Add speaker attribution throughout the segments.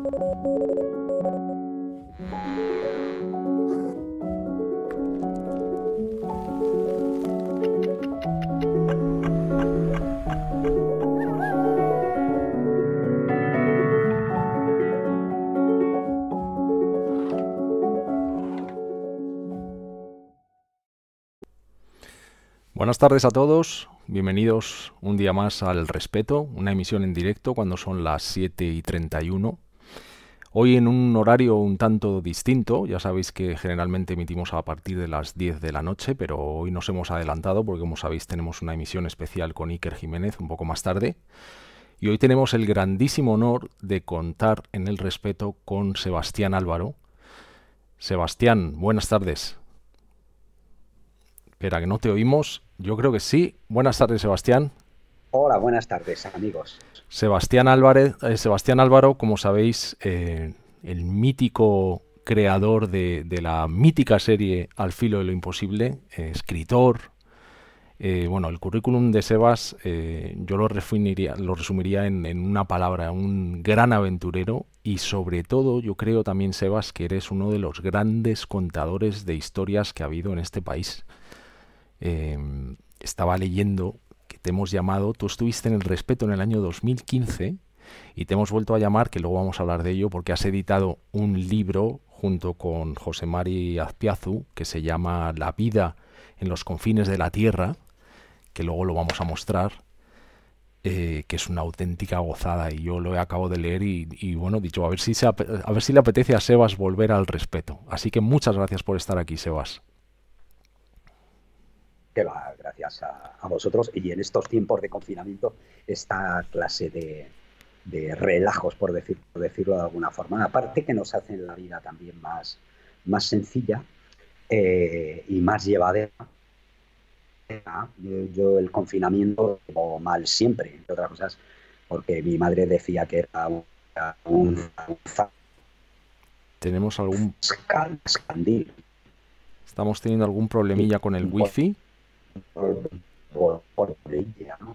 Speaker 1: Buenas tardes a todos, bienvenidos un día más al Respeto, una emisión en directo cuando son las 7:31. Hoy en un horario un tanto distinto, ya sabéis que generalmente emitimos a partir de las 10 de la noche, pero hoy nos hemos adelantado porque, como sabéis, tenemos una emisión especial con Iker Jiménez un poco más tarde. Y hoy tenemos el grandísimo honor de contar en el Respeto con Sebastián Álvaro. Sebastián, buenas tardes. Espera, que no te oímos. Yo creo que sí. Buenas tardes, Sebastián.
Speaker 2: Hola, buenas tardes, amigos.
Speaker 1: Sebastián Álvaro, como sabéis, el mítico creador de la mítica serie Al filo de lo imposible, escritor. Bueno, el currículum de Sebas yo lo resumiría en una palabra, un gran aventurero, y sobre todo yo creo también, Sebas, que eres uno de los grandes contadores de historias que ha habido en este país. Estaba leyendo que te hemos llamado, tú estuviste en el Respeto en el año 2015 y te hemos vuelto a llamar, que luego vamos a hablar de ello, porque has editado un libro junto con José Mari Azpiazu que se llama La vida en los confines de la Tierra, que luego lo vamos a mostrar, que es una auténtica gozada, y yo lo acabo de leer y bueno, dicho, a ver si le apetece a Sebas volver al Respeto. Así que muchas gracias por estar aquí, Sebas.
Speaker 2: Que va, gracias a vosotros. Y en estos tiempos de confinamiento, esta clase de relajos, por decirlo de alguna forma, aparte que nos hacen la vida también más sencilla y más llevadera. Yo el confinamiento lo llevo mal siempre, entre otras cosas, porque mi madre decía que era un
Speaker 1: ¿Tenemos algún...
Speaker 2: escandil.
Speaker 1: Estamos teniendo algún problemilla con el wifi?
Speaker 2: Por ella, ¿no?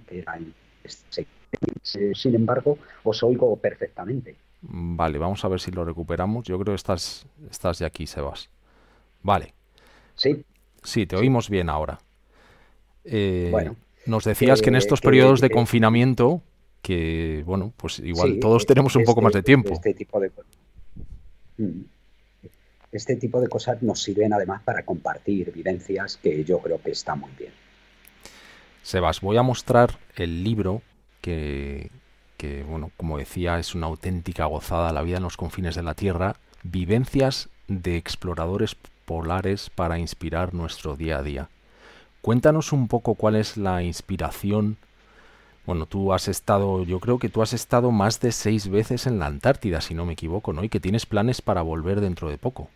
Speaker 2: Sin embargo, os oigo perfectamente.
Speaker 1: Vale, vamos a ver si lo recuperamos. Yo creo que estás ya aquí, Sebas. Vale.
Speaker 2: Sí.
Speaker 1: Sí, te oímos bien ahora.
Speaker 2: Bueno,
Speaker 1: nos decías que en estos periodos de confinamiento, que bueno, pues igual
Speaker 2: sí,
Speaker 1: todos tenemos un poco más de tiempo.
Speaker 2: Este tipo de cosas nos sirven además para compartir vivencias, que yo creo que está muy bien.
Speaker 1: Sebas, voy a mostrar el libro que bueno, como decía, es una auténtica gozada, La vida en los confines de la Tierra, vivencias de exploradores polares para inspirar nuestro día a día. Cuéntanos un poco cuál es la inspiración. Bueno, yo creo que tú has estado más de 6 veces en la Antártida, si no me equivoco, ¿no? Y que tienes planes para volver dentro de poco.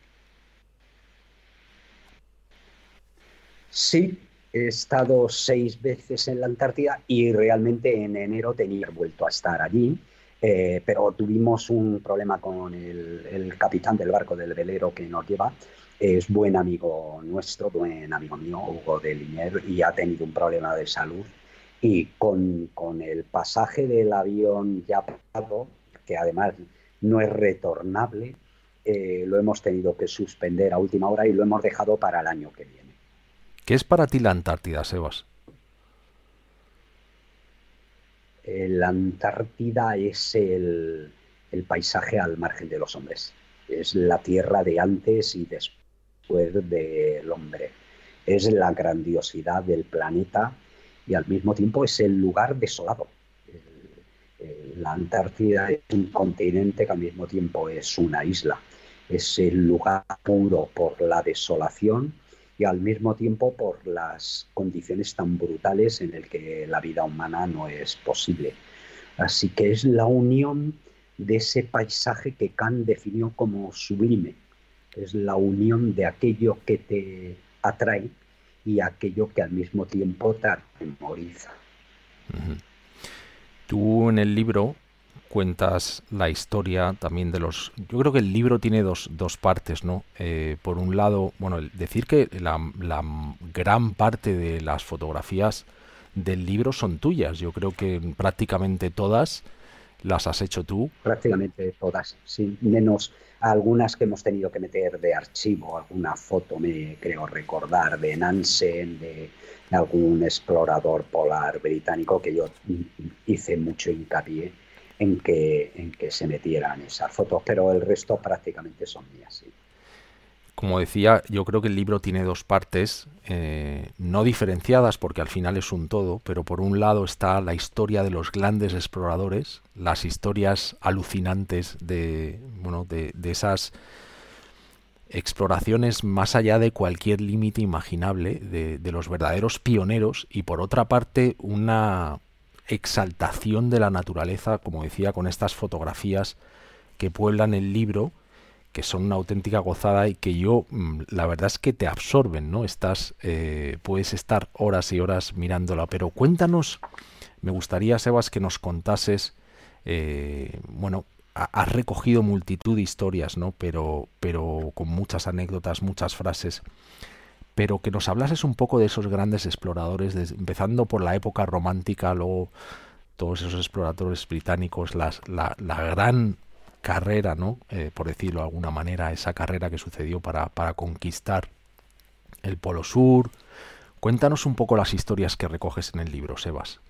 Speaker 2: Sí, he estado 6 veces en la Antártida y realmente en enero tenía vuelto a estar allí, pero tuvimos un problema con el capitán del barco, del velero que nos lleva. Es buen amigo nuestro, buen amigo mío, Hugo de Linier, y ha tenido un problema de salud. Y con el pasaje del avión ya pagado, que además no es retornable, lo hemos tenido que suspender a última hora y lo hemos dejado para el año que viene.
Speaker 1: ¿Qué es para ti la Antártida, Sebas?
Speaker 2: La Antártida es el paisaje al margen de los hombres. Es la tierra de antes y después del hombre. Es la grandiosidad del planeta y al mismo tiempo es el lugar desolado. La Antártida es un continente que al mismo tiempo es una isla. Es el lugar puro por la desolación y al mismo tiempo por las condiciones tan brutales en el que la vida humana no es posible. Así que es la unión de ese paisaje que Kant definió como sublime. Es la unión de aquello que te atrae y aquello que al mismo tiempo te atemoriza.
Speaker 1: Uh-huh. Tú en el libro cuentas la historia también de los... Yo creo que el libro tiene dos partes, ¿no? Por un lado, bueno, decir que la gran parte de las fotografías del libro son tuyas. Yo creo que prácticamente todas, las has hecho tú.
Speaker 2: Prácticamente todas, sí, menos algunas que hemos tenido que meter de archivo, alguna foto me creo recordar de Nansen, de algún explorador polar británico que yo hice mucho hincapié en que se metieran esas fotos, pero el resto prácticamente son mías, sí.
Speaker 1: Como decía, yo creo que el libro tiene dos partes, no diferenciadas porque al final es un todo, pero por un lado está la historia de los grandes exploradores, las historias alucinantes de, bueno, de esas exploraciones más allá de cualquier límite imaginable, de los verdaderos pioneros, y por otra parte una exaltación de la naturaleza, como decía, con estas fotografías que pueblan el libro, que son una auténtica gozada y que yo, la verdad es que te absorben, ¿no? Puedes estar horas y horas mirándola, pero cuéntanos, me gustaría, Sebas, que nos contases, bueno, has recogido multitud de historias, ¿no? Pero con muchas anécdotas, muchas frases, pero que nos hablases un poco de esos grandes exploradores, empezando por la época romántica, luego todos esos exploradores británicos, la gran carrera, ¿no? Por decirlo de alguna manera, esa carrera que sucedió para conquistar el Polo Sur. Cuéntanos un poco las historias que recoges en el libro, Sebas.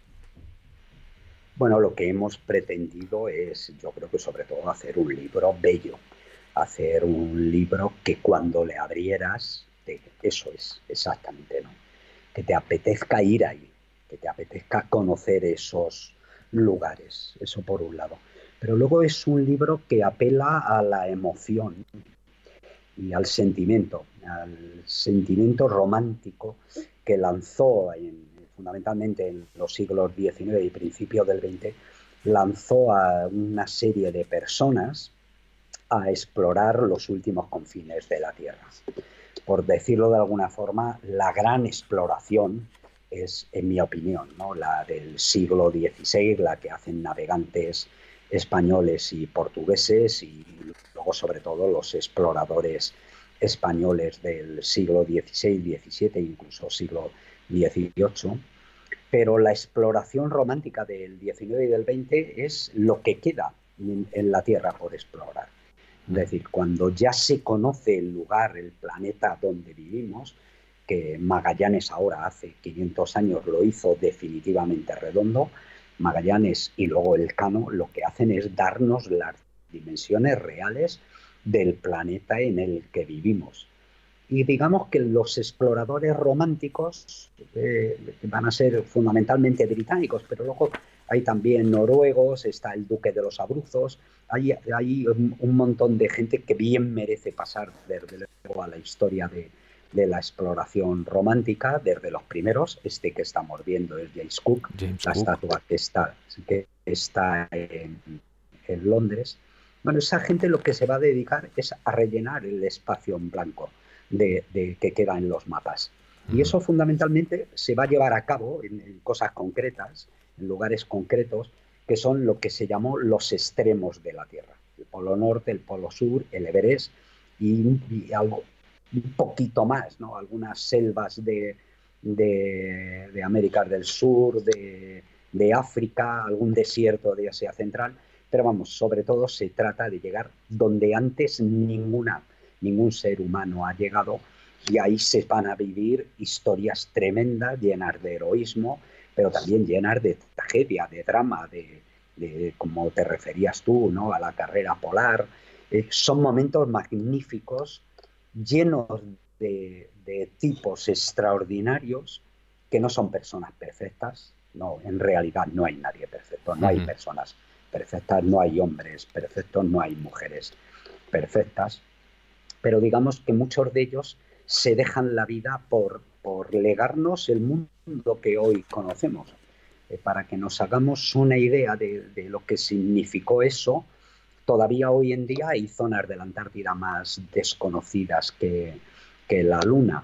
Speaker 2: Bueno, lo que hemos pretendido es, yo creo que sobre todo hacer un libro bello, hacer un libro que cuando le abrieras, eso es exactamente, ¿no? Que te apetezca ir ahí, que te apetezca conocer esos lugares, eso por un lado. Pero luego es un libro que apela a la emoción y al sentimiento romántico que lanzó fundamentalmente en los siglos XIX y principios del XX, lanzó a una serie de personas a explorar los últimos confines de la Tierra. Por decirlo de alguna forma, la gran exploración es, en mi opinión, ¿no?, la del siglo XVI, la que hacen navegantes españoles y portugueses, y luego sobre todo los exploradores españoles del siglo XVI, XVII, incluso siglo XVIII. Pero la exploración romántica del XIX y del XX es lo que queda en la Tierra por explorar. Es decir, cuando ya se conoce el lugar, el planeta donde vivimos, que Magallanes ahora hace 500 años lo hizo definitivamente redondo, Magallanes y luego Elcano lo que hacen es darnos las dimensiones reales del planeta en el que vivimos. Y digamos que los exploradores románticos van a ser fundamentalmente británicos, pero luego hay también noruegos, está el duque de los Abruzos, hay un montón de gente que bien merece pasar desde luego a la historia de la exploración romántica, desde los primeros. Este que estamos viendo es James Cook,
Speaker 1: James
Speaker 2: la
Speaker 1: Cook.
Speaker 2: estatua que está en Londres. Bueno, esa gente lo que se va a dedicar es a rellenar el espacio en blanco que queda en los mapas. Y eso fundamentalmente se va a llevar a cabo en cosas concretas, en lugares concretos, que son lo que se llamó los extremos de la Tierra. El Polo Norte, el Polo Sur, el Everest y algo, un poquito más, ¿no? Algunas selvas de América del Sur, de África, algún desierto de Asia Central. Pero vamos, sobre todo se trata de llegar donde antes ningún ser humano ha llegado, y ahí se van a vivir historias tremendas, llenas de heroísmo, pero también llenas de tragedia, de drama, de como te referías tú, ¿no?, a la carrera polar. Son momentos magníficos, llenos de tipos extraordinarios que no son personas perfectas. No, en realidad no hay nadie perfecto, no hay personas perfectas, no hay hombres perfectos, no hay mujeres perfectas, pero digamos que muchos de ellos se dejan la vida por legarnos el mundo que hoy conocemos. Para que nos hagamos una idea de lo que significó eso, todavía hoy en día hay zonas de la Antártida más desconocidas que la Luna.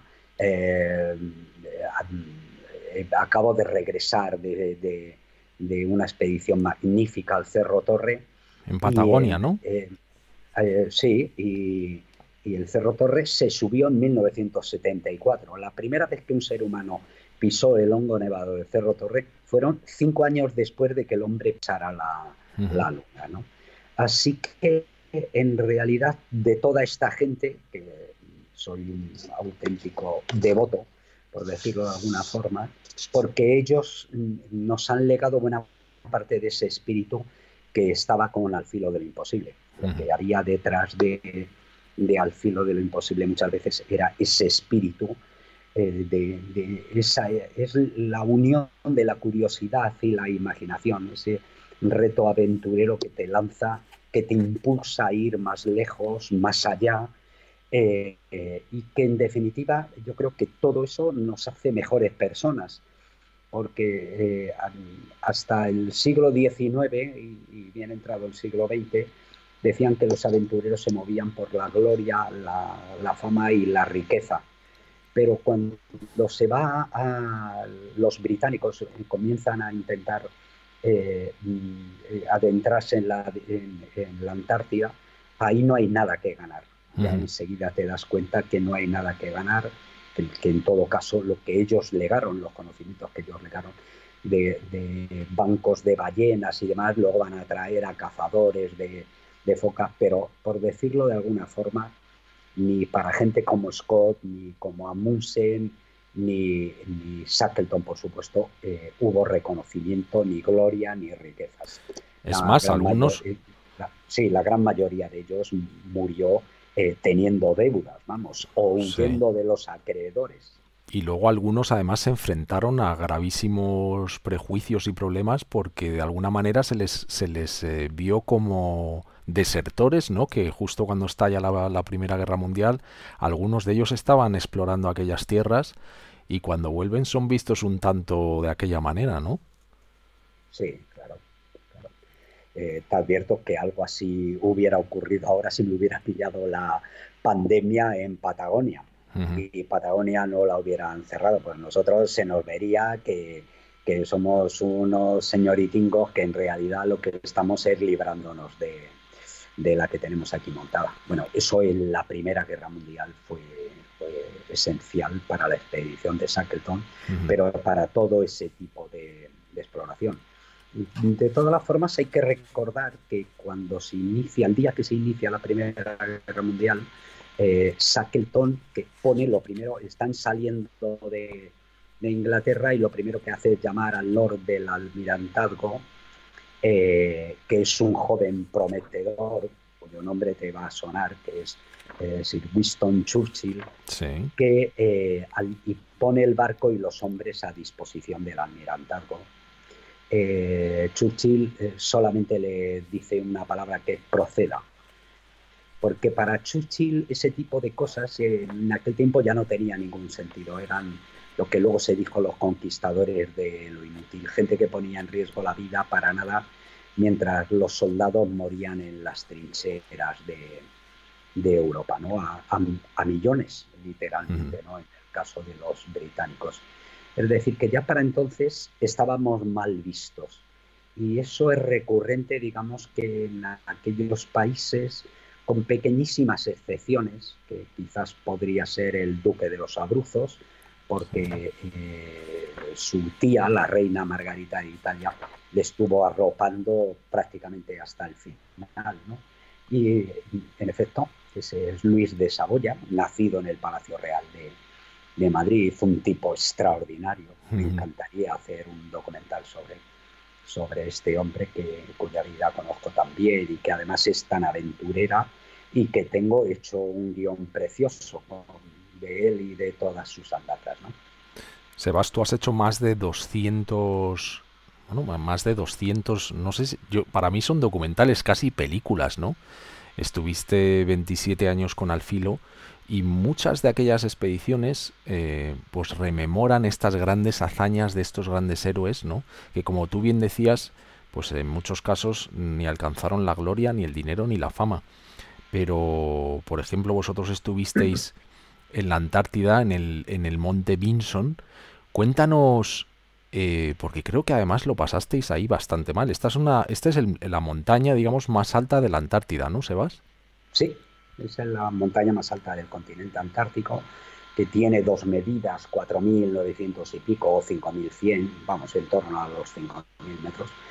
Speaker 2: Acabo de regresar de una expedición magnífica al Cerro Torre.
Speaker 1: En
Speaker 2: Y
Speaker 1: Patagonia, ¿no?
Speaker 2: sí, y el Cerro Torre se subió en 1974. La primera vez que un ser humano pisó el hongo nevado del Cerro Torre fueron 5 años después de que el hombre pisara
Speaker 1: Ujú.
Speaker 2: la Luna, ¿no? Así que en realidad de toda esta gente, que soy un auténtico devoto, por decirlo de alguna forma, porque ellos nos han legado buena parte de ese espíritu que estaba con Al filo de lo imposible. Lo
Speaker 1: Ujú.
Speaker 2: que había detrás de Al filo de lo imposible muchas veces era ese espíritu esa es la unión de la curiosidad y la imaginación, ese reto aventurero que te lanza, que te impulsa a ir más lejos, más allá, y que en definitiva yo creo que todo eso nos hace mejores personas, porque hasta el siglo XIX y bien entrado el siglo XX, decían que los aventureros se movían por la gloria, la fama y la riqueza, pero cuando se va a los británicos comienzan a intentar adentrarse en la Antártida, ahí no hay nada que ganar. Ya
Speaker 1: Ujú.
Speaker 2: enseguida te das cuenta que no hay nada que ganar, que en todo caso lo que ellos legaron, los conocimientos que ellos legaron de bancos de ballenas y demás, luego van a traer a cazadores de focas, pero por decirlo de alguna forma, ni para gente como Scott, ni como Amundsen, ni Shackleton, por supuesto, hubo reconocimiento, ni gloria, ni riquezas.
Speaker 1: Es más, algunos,
Speaker 2: Sí, la gran mayoría de ellos murió teniendo deudas, vamos, o
Speaker 1: sí.
Speaker 2: huyendo de los acreedores.
Speaker 1: Y luego algunos además se enfrentaron a gravísimos prejuicios y problemas porque de alguna manera se les vio como desertores, ¿no? Que justo cuando estalla la Primera Guerra Mundial, algunos de ellos estaban explorando aquellas tierras y cuando vuelven son vistos un tanto de aquella manera, ¿no?
Speaker 2: Sí, claro, claro. Te advierto que algo así hubiera ocurrido ahora si me hubiera pillado la pandemia en Patagonia
Speaker 1: Ujú.
Speaker 2: y Patagonia no la hubieran cerrado, pues nosotros se nos vería que somos unos señoritingos que en realidad lo que estamos es librándonos de la que tenemos aquí montada. Bueno, eso en la Primera Guerra Mundial fue esencial para la expedición de Shackleton,
Speaker 1: Ujú.
Speaker 2: pero para todo ese tipo de exploración. De todas las formas, hay que recordar que cuando se inicia, el día que se inicia la Primera Guerra Mundial, Shackleton, que pone lo primero, están saliendo de Inglaterra y lo primero que hace es llamar al Lord del Almirantazgo, que es un joven prometedor, cuyo nombre te va a sonar, que es Sir Winston Churchill,
Speaker 1: Sí.
Speaker 2: que y pone el barco y los hombres a disposición del Almirantazgo. Churchill solamente le dice una palabra que proceda, porque para Churchill ese tipo de cosas en aquel tiempo ya no tenía ningún sentido, eran lo que luego se dijo los conquistadores de lo inútil, gente que ponía en riesgo la vida para nada, mientras los soldados morían en las trincheras de Europa, ¿no? A millones,
Speaker 1: Ujú.
Speaker 2: literalmente, ¿no? En el caso de los británicos. Es decir, que ya para entonces estábamos mal vistos. Y eso es recurrente, digamos, que en aquellos países, con pequeñísimas excepciones, que quizás podría ser el duque de los Abruzos, porque su tía, la reina Margarita de Italia, le estuvo arropando prácticamente hasta el final, ¿no? Y en efecto, ese es Luis de Saboya, nacido en el Palacio Real de Madrid, un tipo extraordinario. Me
Speaker 1: Ujú.
Speaker 2: encantaría hacer un documental sobre este hombre cuya vida conozco tan bien y que además es tan aventurera y que tengo hecho un guión precioso de él y de todas sus andatas, ¿no?
Speaker 1: Sebas, tú has hecho más de 200, bueno, más de 200, no sé si, yo, para mí son documentales, casi películas, ¿no? Estuviste 27 años con Alfilo y muchas de aquellas expediciones pues rememoran estas grandes hazañas de estos grandes héroes, ¿no? Que como tú bien decías, pues en muchos casos ni alcanzaron la gloria, ni el dinero, ni la fama. Pero, por ejemplo, vosotros estuvisteis en la Antártida, en el monte Vinson. Cuéntanos, porque creo que además lo pasasteis ahí bastante mal. Esta es la montaña, digamos, más alta de la Antártida, ¿no, Sebas?
Speaker 2: Sí, esa es la montaña más alta del continente antártico, que tiene dos medidas, 4.900 y pico o 5.100, vamos, en torno a los 5.000 metros.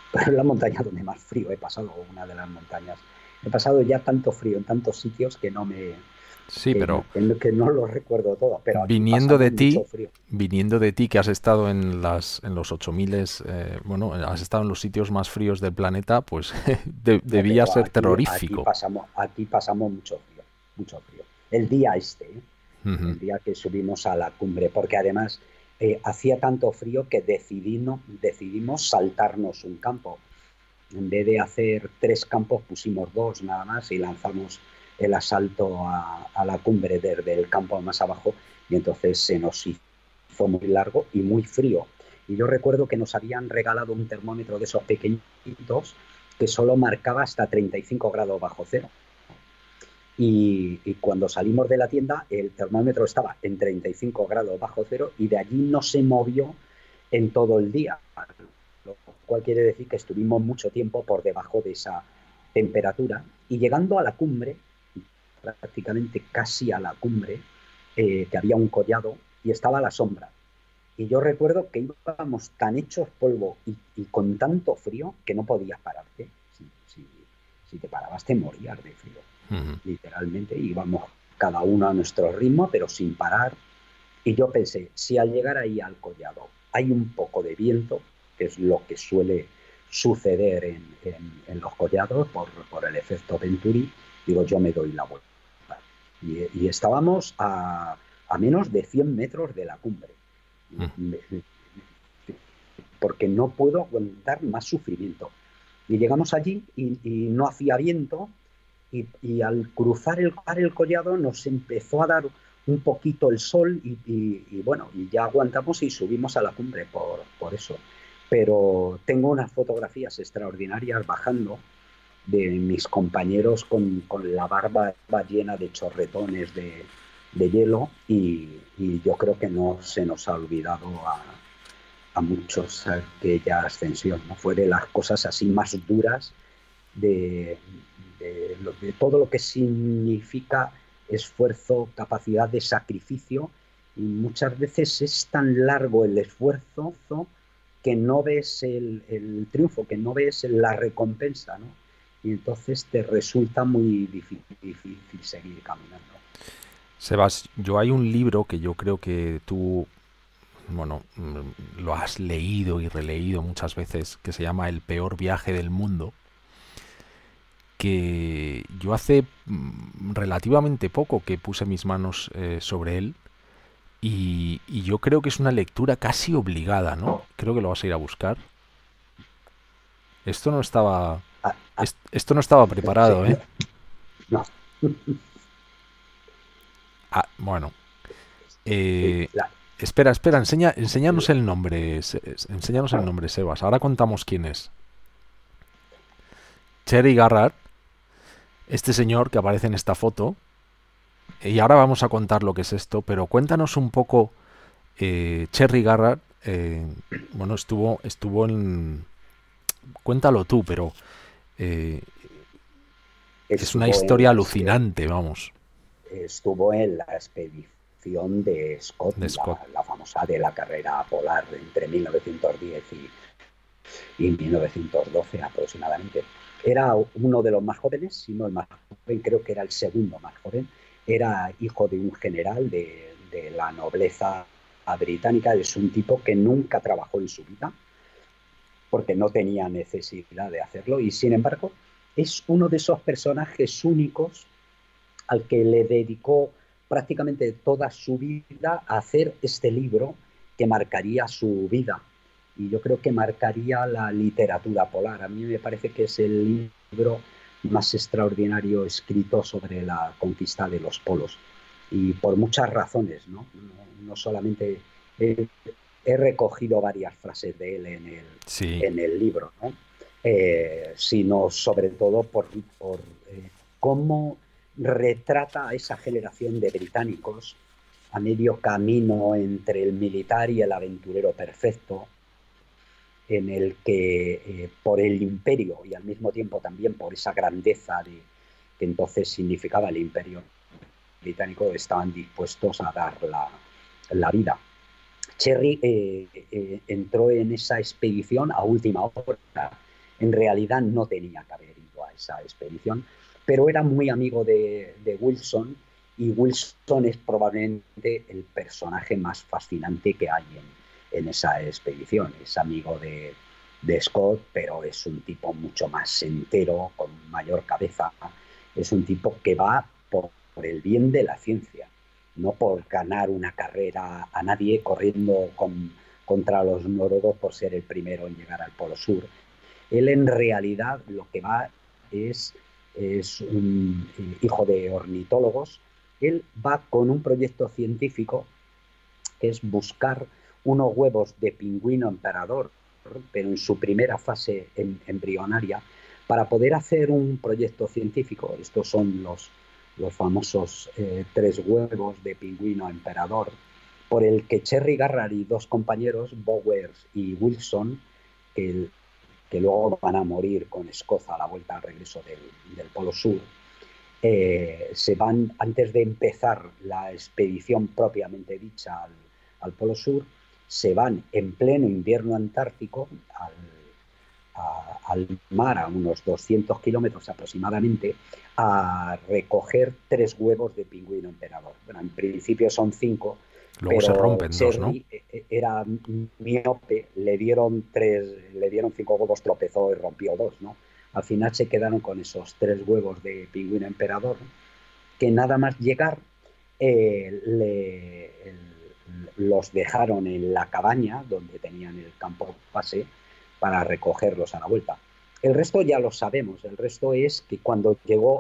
Speaker 2: pero es la montaña donde más frío he pasado, una de las montañas. He pasado ya tanto frío en tantos sitios que no me
Speaker 1: Sí, pero
Speaker 2: que no lo recuerdo todo, pero aquí
Speaker 1: viniendo
Speaker 2: pasamos
Speaker 1: de
Speaker 2: mucho
Speaker 1: ti,
Speaker 2: frío.
Speaker 1: viniendo de ti que has estado en los 8000, bueno, has estado en los sitios más fríos del planeta, pues
Speaker 2: No,
Speaker 1: debía
Speaker 2: pero
Speaker 1: ser terrorífico.
Speaker 2: aquí pasamos mucho frío, mucho frío. El día ¿eh?
Speaker 1: Ujú.
Speaker 2: El día que subimos a la cumbre, porque además hacía tanto frío que decidimos saltarnos un campo. En vez de hacer 3 campos, pusimos 2 nada más y lanzamos el asalto a la cumbre desde el campo más abajo y entonces se nos hizo muy largo y muy frío. Y yo recuerdo que nos habían regalado un termómetro de esos pequeñitos que solo marcaba hasta 35 grados bajo cero. Y cuando salimos de la tienda, el termómetro estaba en 35 grados bajo cero y de allí no se movió en todo el día, lo cual quiere decir que estuvimos mucho tiempo por debajo de esa temperatura. Y llegando a la cumbre, prácticamente casi a la cumbre, que había un collado y estaba la sombra. Y yo recuerdo que íbamos tan hechos polvo y con tanto frío que no podías pararte. Si te parabas te morías de frío,
Speaker 1: Ujú.
Speaker 2: literalmente. Íbamos cada uno a nuestro ritmo, pero sin parar. Y yo pensé, si al llegar ahí al collado hay un poco de viento, que es lo que suele suceder en los collados por el efecto Venturi, digo, yo me doy la vuelta. Y estábamos a menos de 100 metros de la cumbre.
Speaker 1: Ujú.
Speaker 2: Porque no puedo aguantar más sufrimiento. Y llegamos allí y no hacía viento y al cruzar el collado nos empezó a dar un poquito el sol y bueno, y ya aguantamos y subimos a la cumbre por eso. Pero tengo unas fotografías extraordinarias bajando de mis compañeros con la barba llena de chorretones de hielo y yo creo que no se nos ha olvidado a muchos aquella ascensión, ¿no? Fue de las cosas así más duras de, de todo lo que significa esfuerzo, capacidad de sacrificio, y muchas veces es tan largo el esfuerzo que no ves el triunfo, que no ves la recompensa, ¿no? Y entonces te resulta muy difícil seguir caminando.
Speaker 1: Sebas, yo hay un libro que yo creo que tú, bueno, lo has leído y releído muchas veces, que se llama El peor viaje del mundo, que yo hace relativamente poco que puse mis manos sobre él y yo creo que es una lectura casi obligada, ¿no? Creo que lo vas a ir a buscar. Esto no estaba,
Speaker 2: Ah, ah,
Speaker 1: esto no estaba
Speaker 2: sí,
Speaker 1: preparado, ¿eh?
Speaker 2: no,
Speaker 1: Ah, bueno.
Speaker 2: sí,
Speaker 1: Eh, espera, espera, enséñanos el nombre, enséñanos el nombre, Sebas. Ahora contamos quién es. Cherry Garrard, este señor que aparece en esta foto. Y ahora vamos a contar lo que es esto, pero cuéntanos un poco. Cherry Garrard, bueno, estuvo en. Cuéntalo tú, pero eh, es una
Speaker 2: estuvo en
Speaker 1: historia
Speaker 2: la,
Speaker 1: alucinante, vamos,
Speaker 2: estuvo en la expedición de Scott,
Speaker 1: de Scott.
Speaker 2: la famosa de la carrera polar entre 1910 y 1912 aproximadamente. Era uno de los más jóvenes, si no el más joven, creo que era el segundo más joven. Era hijo de un general de la nobleza británica. Es un tipo que nunca trabajó en su vida porque no tenía necesidad de hacerlo y sin embargo es uno de esos personajes únicos al que le dedicó prácticamente toda su vida a hacer este libro que marcaría su vida. Y yo creo que marcaría la literatura polar. A mí me parece que es el libro más extraordinario escrito sobre la conquista de los polos. Y por muchas razones, ¿no? No solamente he recogido varias frases de él
Speaker 1: Sí,
Speaker 2: en el libro, ¿no? Sino sobre todo por cómo retrata a esa generación de británicos a medio camino entre el militar y el aventurero perfecto, en el que por el imperio y al mismo tiempo también por esa grandeza que entonces significaba el imperio británico, estaban dispuestos a dar la vida. Cherry entró en esa expedición a última hora en realidad no tenía que haber ido a esa expedición, pero era muy amigo de Wilson, y Wilson es probablemente el personaje más fascinante que hay en esa expedición. Es amigo de Scott, pero es un tipo mucho más entero, con mayor cabeza. Es un tipo que va por el bien de la ciencia, no por ganar una carrera a nadie corriendo contra los noruegos por ser el primero en llegar al Polo Sur. Él en realidad lo que va es un hijo de ornitólogos. Él va con un proyecto científico que es buscar unos huevos de pingüino emperador, pero en su primera fase embrionaria, para poder hacer un proyecto científico. Estos son los famosos 3 huevos de pingüino emperador, por el que Cherry Garrard y 2 compañeros, Bowers y Wilson, que, que luego van a morir con Scott a la vuelta al regreso del Polo Sur, se van, antes de empezar la expedición propiamente dicha al Polo Sur, se van en pleno invierno antártico al mar, a unos 200 kilómetros aproximadamente, a recoger 3 huevos de pingüino emperador. Bueno, en principio son 5,
Speaker 1: Luego se
Speaker 2: pero
Speaker 1: rompen dos, ¿no?
Speaker 2: Cherry era miope, le dieron 5 huevos, tropezó y rompió 2, ¿no? Al final se quedaron con esos 3 huevos de pingüino emperador, que nada más llegar los dejaron en la cabaña donde tenían el campo base para recogerlos a la vuelta. El resto ya lo sabemos. El resto es que cuando llegó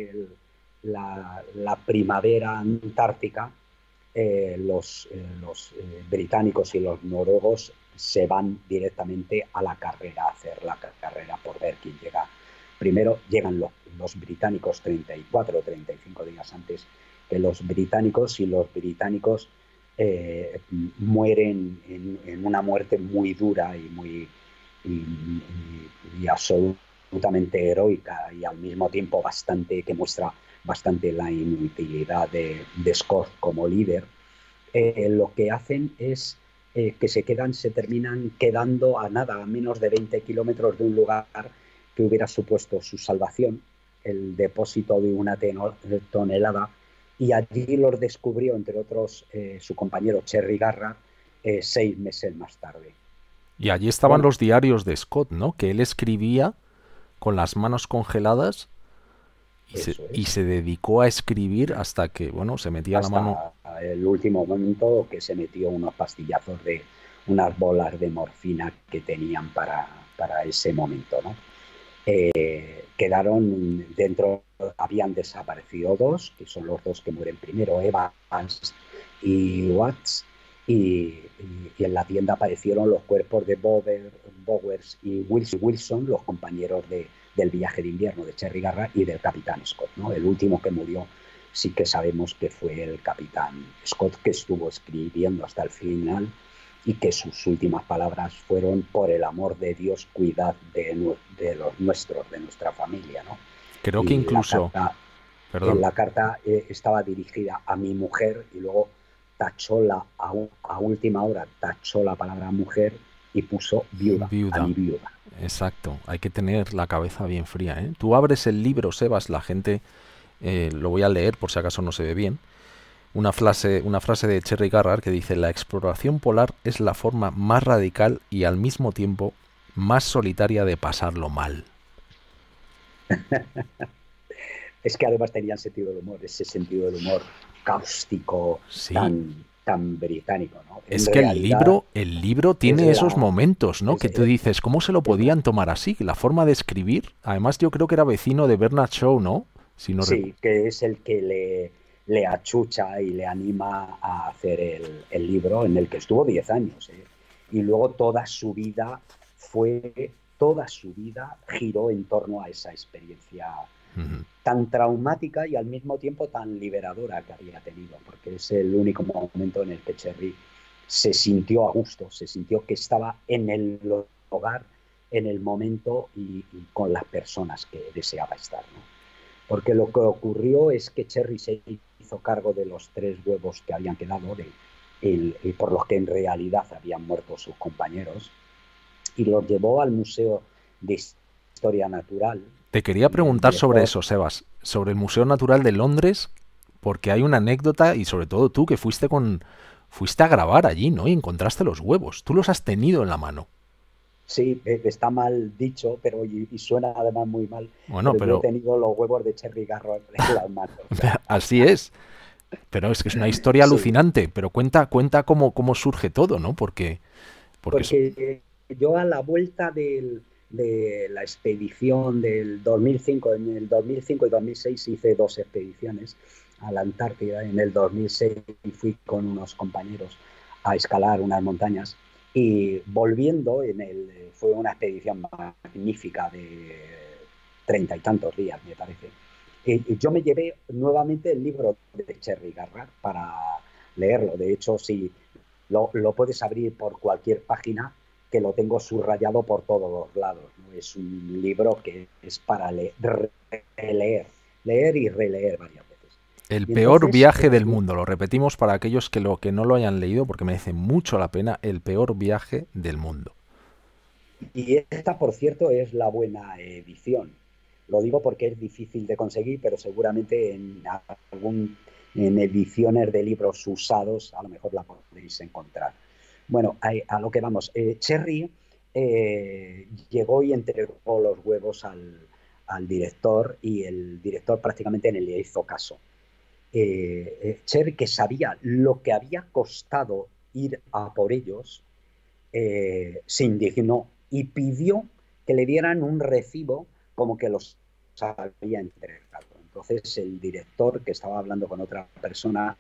Speaker 2: la primavera antártica, los británicos y los noruegos se van directamente a la carrera, a hacer la carrera por ver quién llega. Primero llegan los británicos 34 o 35 días antes que los británicos, y los británicos mueren en una muerte muy dura y absolutamente heroica, y al mismo tiempo que muestra bastante la inutilidad de Scott como líder. Lo que hacen es que se terminan quedando a menos de 20 kilómetros de un lugar que hubiera supuesto su salvación, el depósito de una tonelada, y allí los descubrió, entre otros, su compañero Cherry Garrard, 6 meses más tarde.
Speaker 1: Y allí estaban los diarios de Scott, ¿no? Que él escribía con las manos congeladas y se dedicó a escribir hasta que, bueno, se metía la mano.
Speaker 2: Hasta el último momento, que se metió unos pastillazos de unas bolas de morfina que tenían para ese momento, ¿no? Quedaron dentro, habían desaparecido 2, que son los 2 que mueren primero, Evans y Watts, y en la tienda aparecieron los cuerpos de Bowers y Wilson, los compañeros del viaje de invierno de Cherry Garrard y del capitán Scott, ¿no? El último que murió sí que sabemos que fue el capitán Scott, que estuvo escribiendo hasta el final, y que sus últimas palabras fueron: por el amor de Dios, cuidad de los nuestros, de nuestra familia, ¿no?
Speaker 1: Creo que incluso...
Speaker 2: La carta estaba dirigida a mi mujer, y luego tachó a última hora tachó la palabra mujer y puso viuda. A mi viuda.
Speaker 1: Exacto, hay que tener la cabeza bien fría, ¿eh? Tú abres el libro, Sebas, la gente, lo voy a leer por si acaso no se ve bien. Una frase de Cherry Garrard que dice: la exploración polar es la forma más radical y al mismo tiempo más solitaria de pasarlo mal.
Speaker 2: Es que además tenían sentido del humor, ese sentido del humor cáustico, sí, tan británico, ¿no?
Speaker 1: Es que el libro tiene esos momentos, ¿no? Que tú dices, ¿cómo se lo podían tomar así? La forma de escribir. Además, yo creo que era vecino de Bernard Shaw, ¿no?
Speaker 2: Sí, que es el que le achucha y le anima a hacer el libro, en el que estuvo 10 años, ¿eh? Y luego toda su vida giró en torno a esa experiencia tan traumática y al mismo tiempo tan liberadora que había tenido, porque es el único momento en el que Cherry se sintió a gusto, se sintió que estaba en el hogar, en el momento y con las personas que deseaba estar, ¿no? Porque lo que ocurrió es que Cherry se hizo cargo de los 3 huevos que habían quedado, por los que en realidad habían muerto sus compañeros, y los llevó al Museo de historia natural.
Speaker 1: Te quería
Speaker 2: Y el
Speaker 1: preguntar sobre
Speaker 2: director,
Speaker 1: eso, Sebas, sobre el Museo Natural de Londres, porque hay una anécdota y sobre todo tú que fuiste a grabar allí, ¿no? Y encontraste los huevos. Tú los has tenido en la mano.
Speaker 2: sí, está mal dicho, pero y suena además muy mal,
Speaker 1: Bueno,
Speaker 2: pero yo he
Speaker 1: pero
Speaker 2: tenido los huevos de Cherry Garrard en las manos.
Speaker 1: así es. Pero es que es una historia
Speaker 2: Sí,
Speaker 1: alucinante. Pero cuenta cómo surge todo, ¿no? Porque
Speaker 2: porque yo a la vuelta de la expedición del 2005, en el 2005 y 2006 hice dos expediciones a la Antártida. En el 2006 fui con unos compañeros a escalar unas montañas y volviendo, fue una expedición magnífica de 30 y tantos días, me parece. Y yo me llevé nuevamente el libro de Cherry Garrard para leerlo. De hecho, si lo puedes abrir por cualquier página, que lo tengo subrayado por todos los lados, ¿no? Es un libro que es para releer, leer y releer varias veces.
Speaker 1: el
Speaker 2: Y
Speaker 1: peor
Speaker 2: entonces,
Speaker 1: viaje del mundo, lo repetimos para aquellos que no lo hayan leído porque merece mucho la pena, el peor viaje del mundo.
Speaker 2: y esta, por cierto, es la buena edición. Lo digo porque es difícil de conseguir, pero seguramente en ediciones de libros usados a lo mejor la podéis encontrar. Bueno, a lo que vamos. Cherry llegó y entregó los huevos al director y el director prácticamente le hizo caso. Cherry, que sabía lo que había costado ir a por ellos, se indignó y pidió que le dieran un recibo como que los había entregado. Entonces el director, que estaba hablando con otra persona,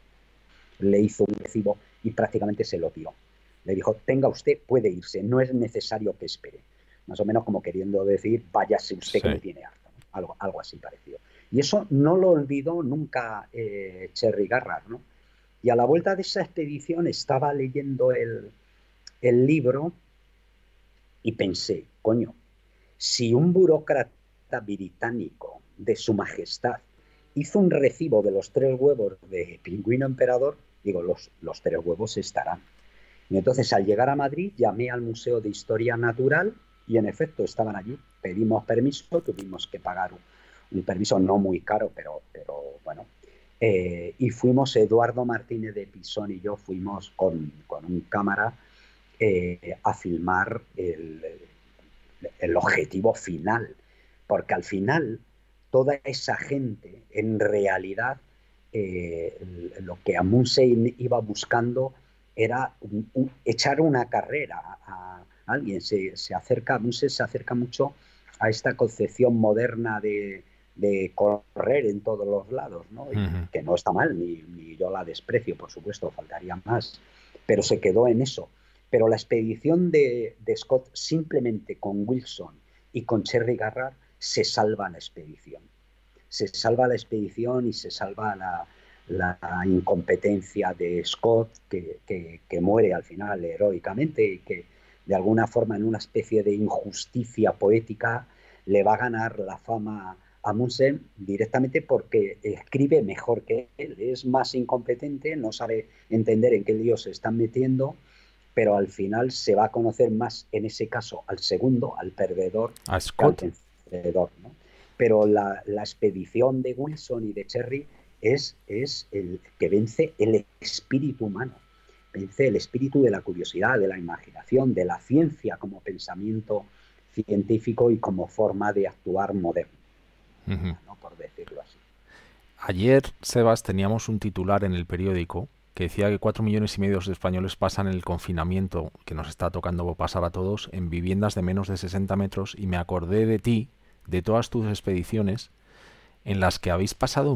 Speaker 2: le hizo un recibo y prácticamente se lo dio. Le dijo, tenga usted, puede irse, no es necesario que espere. Más o menos como queriendo decir, váyase usted que
Speaker 1: Sí.
Speaker 2: me tiene harto. ¿No? Algo así parecido. Y eso no lo olvidó nunca Cherry Garrard, ¿no? Y a la vuelta de esa expedición estaba leyendo el libro y pensé, coño, si un burócrata británico de su majestad hizo un recibo de los 3 huevos de pingüino emperador, digo, los 3 huevos estarán. Y entonces al llegar a Madrid llamé al Museo de Historia Natural y en efecto estaban allí. Pedimos permiso, tuvimos que pagar un permiso no muy caro, pero bueno. Y fuimos, Eduardo Martínez de Pisón y yo fuimos con un cámara a filmar el objetivo final, porque al final toda esa gente en realidad lo que Amundsen iba buscando era echar una carrera a alguien. Amundsen se acerca mucho a esta concepción moderna de correr en todos los lados, ¿no? Y
Speaker 1: Ujú.
Speaker 2: que no está mal, ni yo la desprecio, por supuesto, faltaría más, pero se quedó en eso. Pero la expedición de Scott, simplemente con Wilson y con Cherry Garrard, se salva la expedición. Se salva la expedición y se salva la incompetencia de Scott, que muere al final heroicamente y que de alguna forma en una especie de injusticia poética le va a ganar la fama a Amundsen directamente porque escribe mejor que él, es más incompetente, no sabe entender en qué lío se están metiendo, pero al final se va a conocer más en ese caso al segundo, al perdedor,
Speaker 1: A
Speaker 2: que al
Speaker 1: Scott.
Speaker 2: vencedor, ¿no? Pero la expedición de Wilson y de Cherry es el que vence el espíritu humano, vence el espíritu de la curiosidad, de la imaginación, de la ciencia como pensamiento científico y como forma de actuar moderna,
Speaker 1: Ujú.
Speaker 2: ¿no? Por decirlo así.
Speaker 1: Ayer, Sebas, teníamos un titular en el periódico que decía que 4,5 millones de españoles pasan el confinamiento que nos está tocando pasar a todos en viviendas de menos de 60 metros y me acordé de ti, de todas tus expediciones en las que habéis pasado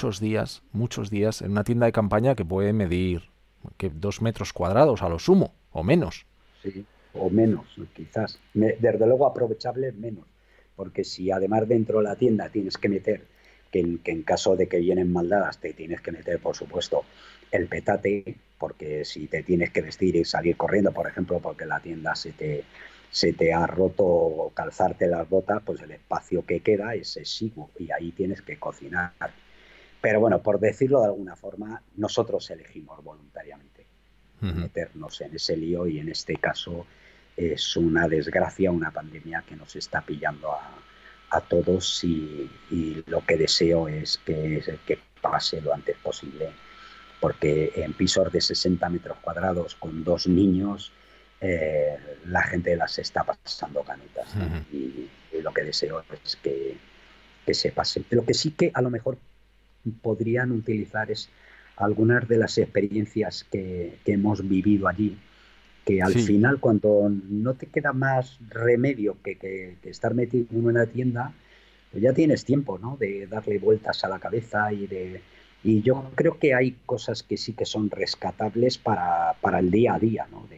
Speaker 1: muchos días en una tienda de campaña que puede medir que 2 metros cuadrados a lo sumo, o menos.
Speaker 2: Sí, o menos, quizás. Desde luego aprovechable menos, porque si además dentro de la tienda tienes que meter, que en caso de que vienen maldadas, te tienes que meter, por supuesto, el petate, porque si te tienes que vestir y salir corriendo, por ejemplo, porque la tienda se te ha roto o calzarte las botas, pues el espacio que queda es exiguo y ahí tienes que cocinar. Pero bueno, por decirlo de alguna forma, nosotros elegimos voluntariamente
Speaker 1: Ujú.
Speaker 2: meternos en ese lío y en este caso es una desgracia, una pandemia que nos está pillando a todos y lo que deseo es que pase lo antes posible, porque en pisos de 60 metros cuadrados con 2 niños, la gente las está pasando canutas, ¿no? Y lo que deseo es que se pase. Lo que sí que a lo mejor podrían utilizar es algunas de las experiencias que hemos vivido allí, que al
Speaker 1: Sí,
Speaker 2: final cuando no te queda más remedio que estar metido en una tienda, pues ya tienes tiempo, ¿no? De darle vueltas a la cabeza y yo creo que hay cosas que sí que son rescatables para el día a día, ¿no?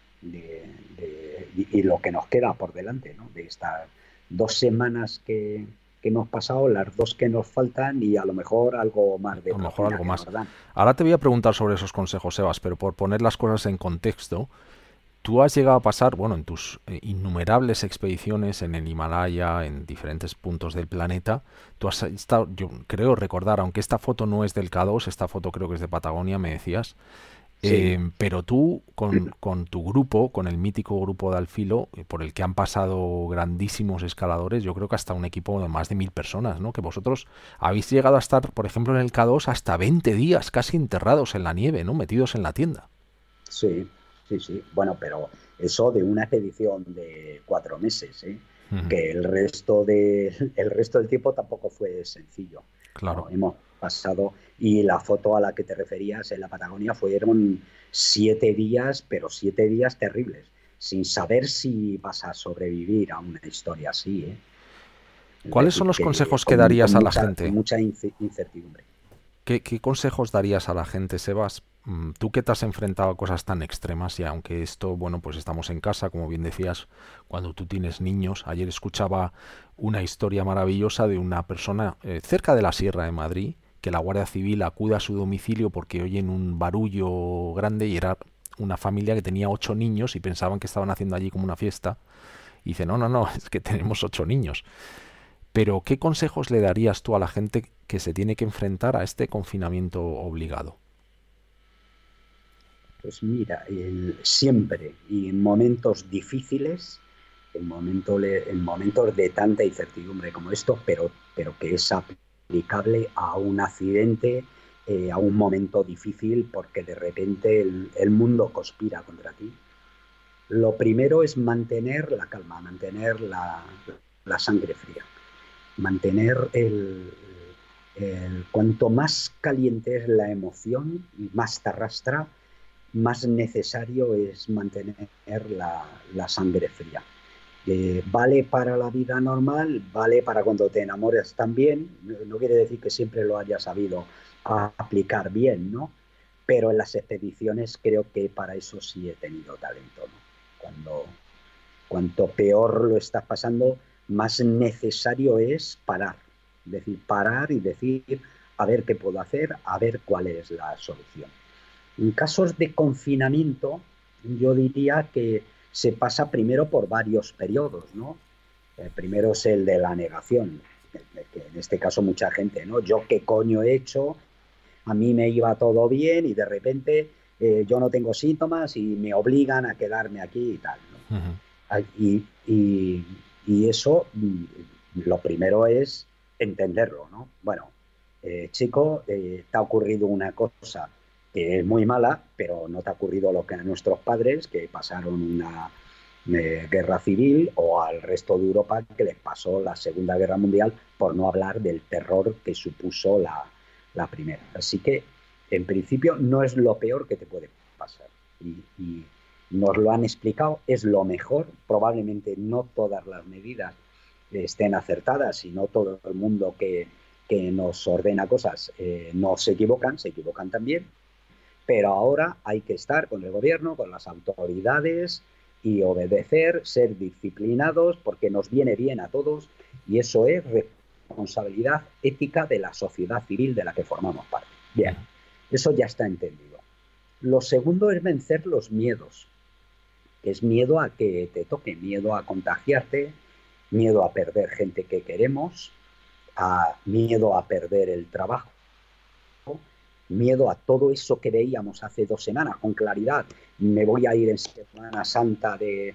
Speaker 2: Y lo que nos queda por delante, ¿no? De estas 2 semanas que hemos pasado, las 2 que nos faltan y a lo mejor algo más
Speaker 1: a
Speaker 2: de
Speaker 1: lo mejor
Speaker 2: propina
Speaker 1: algo
Speaker 2: que
Speaker 1: más.
Speaker 2: nos dan.
Speaker 1: Ahora te voy a preguntar sobre esos consejos, Sebas, pero por poner las cosas en contexto, tú has llegado a pasar, bueno, en tus innumerables expediciones en el Himalaya, en diferentes puntos del planeta, tú has estado, yo creo recordar, aunque esta foto no es del K2, esta foto creo que es de Patagonia, me decías,
Speaker 2: Sí,
Speaker 1: pero tú con tu grupo, con el mítico grupo de Alfilo, por el que han pasado grandísimos escaladores, yo creo que hasta un equipo de más de 1000 personas, ¿no? Que vosotros habéis llegado a estar, por ejemplo, en el K2 hasta 20 días casi enterrados en la nieve, ¿no? Metidos en la tienda.
Speaker 2: sí, sí, sí. Bueno, pero eso de una expedición de 4 meses, ¿eh?
Speaker 1: Ujú.
Speaker 2: Que el resto del tiempo tampoco fue sencillo,
Speaker 1: Claro.
Speaker 2: ¿no? Hemos pasado, y la foto a la que te referías en la Patagonia fueron 7 días, pero 7 días terribles, sin saber si vas a sobrevivir a una historia así, ¿eh? Es
Speaker 1: ¿Cuáles son
Speaker 2: decir,
Speaker 1: los
Speaker 2: que
Speaker 1: consejos que darías a la
Speaker 2: con
Speaker 1: gente?
Speaker 2: mucha incertidumbre.
Speaker 1: ¿Qué consejos darías a la gente, Sebas? Tú que te has enfrentado a cosas tan extremas y aunque esto, bueno, pues estamos en casa, como bien decías, cuando tú tienes niños. Ayer escuchaba una historia maravillosa de una persona cerca de la Sierra de Madrid, que la Guardia Civil acude a su domicilio porque oyen un barullo grande y era una familia que tenía 8 niños y pensaban que estaban haciendo allí como una fiesta. Y dice, no, no, no, es que tenemos 8 niños. Pero, ¿qué consejos le darías tú a la gente que se tiene que enfrentar a este confinamiento obligado?
Speaker 2: Pues mira, siempre y en momentos difíciles, en momentos de tanta incertidumbre como estos, pero que es aplicable a un accidente, a un momento difícil, porque de repente el mundo conspira contra ti. Lo primero es mantener la calma, mantener la sangre fría, mantener cuanto más caliente es la emoción y más te arrastra, más necesario es mantener la sangre fría. Vale para la vida normal, vale para cuando te enamoras también, no quiere decir que siempre lo hayas sabido aplicar bien, ¿no? Pero en las expediciones creo que para eso sí he tenido talento, ¿no? Cuanto peor lo estás pasando, más necesario es parar. Es decir, parar y decir, a ver qué puedo hacer, a ver cuál es la solución. En casos de confinamiento, yo diría que se pasa primero por varios periodos, ¿no? El primero es el de la negación, que en este caso mucha gente, ¿no? Yo qué coño he hecho, a mí me iba todo bien y de repente yo no tengo síntomas y me obligan a quedarme aquí y tal, ¿no?
Speaker 1: Ujú.
Speaker 2: Y eso, lo primero es entenderlo, ¿no? Bueno, chico, te ha ocurrido una cosa que es muy mala, pero no te ha ocurrido lo que a nuestros padres, que pasaron una guerra civil, o al resto de Europa que les pasó la Segunda Guerra Mundial, por no hablar del terror que supuso la primera. Así que, en principio, no es lo peor que te puede pasar. Y nos lo han explicado, es lo mejor. Probablemente no todas las medidas estén acertadas y no todo el mundo que nos ordena cosas no se equivocan también, pero ahora hay que estar con el gobierno, con las autoridades y obedecer, ser disciplinados, porque nos viene bien a todos y eso es responsabilidad ética de la sociedad civil de la que formamos parte. Bien, eso ya está entendido. Lo segundo es vencer los miedos, que es miedo a que te toque, miedo a contagiarte, miedo a perder gente que queremos, miedo a perder el trabajo, miedo a todo eso que veíamos hace 2 semanas con claridad. Me voy a ir en Semana Santa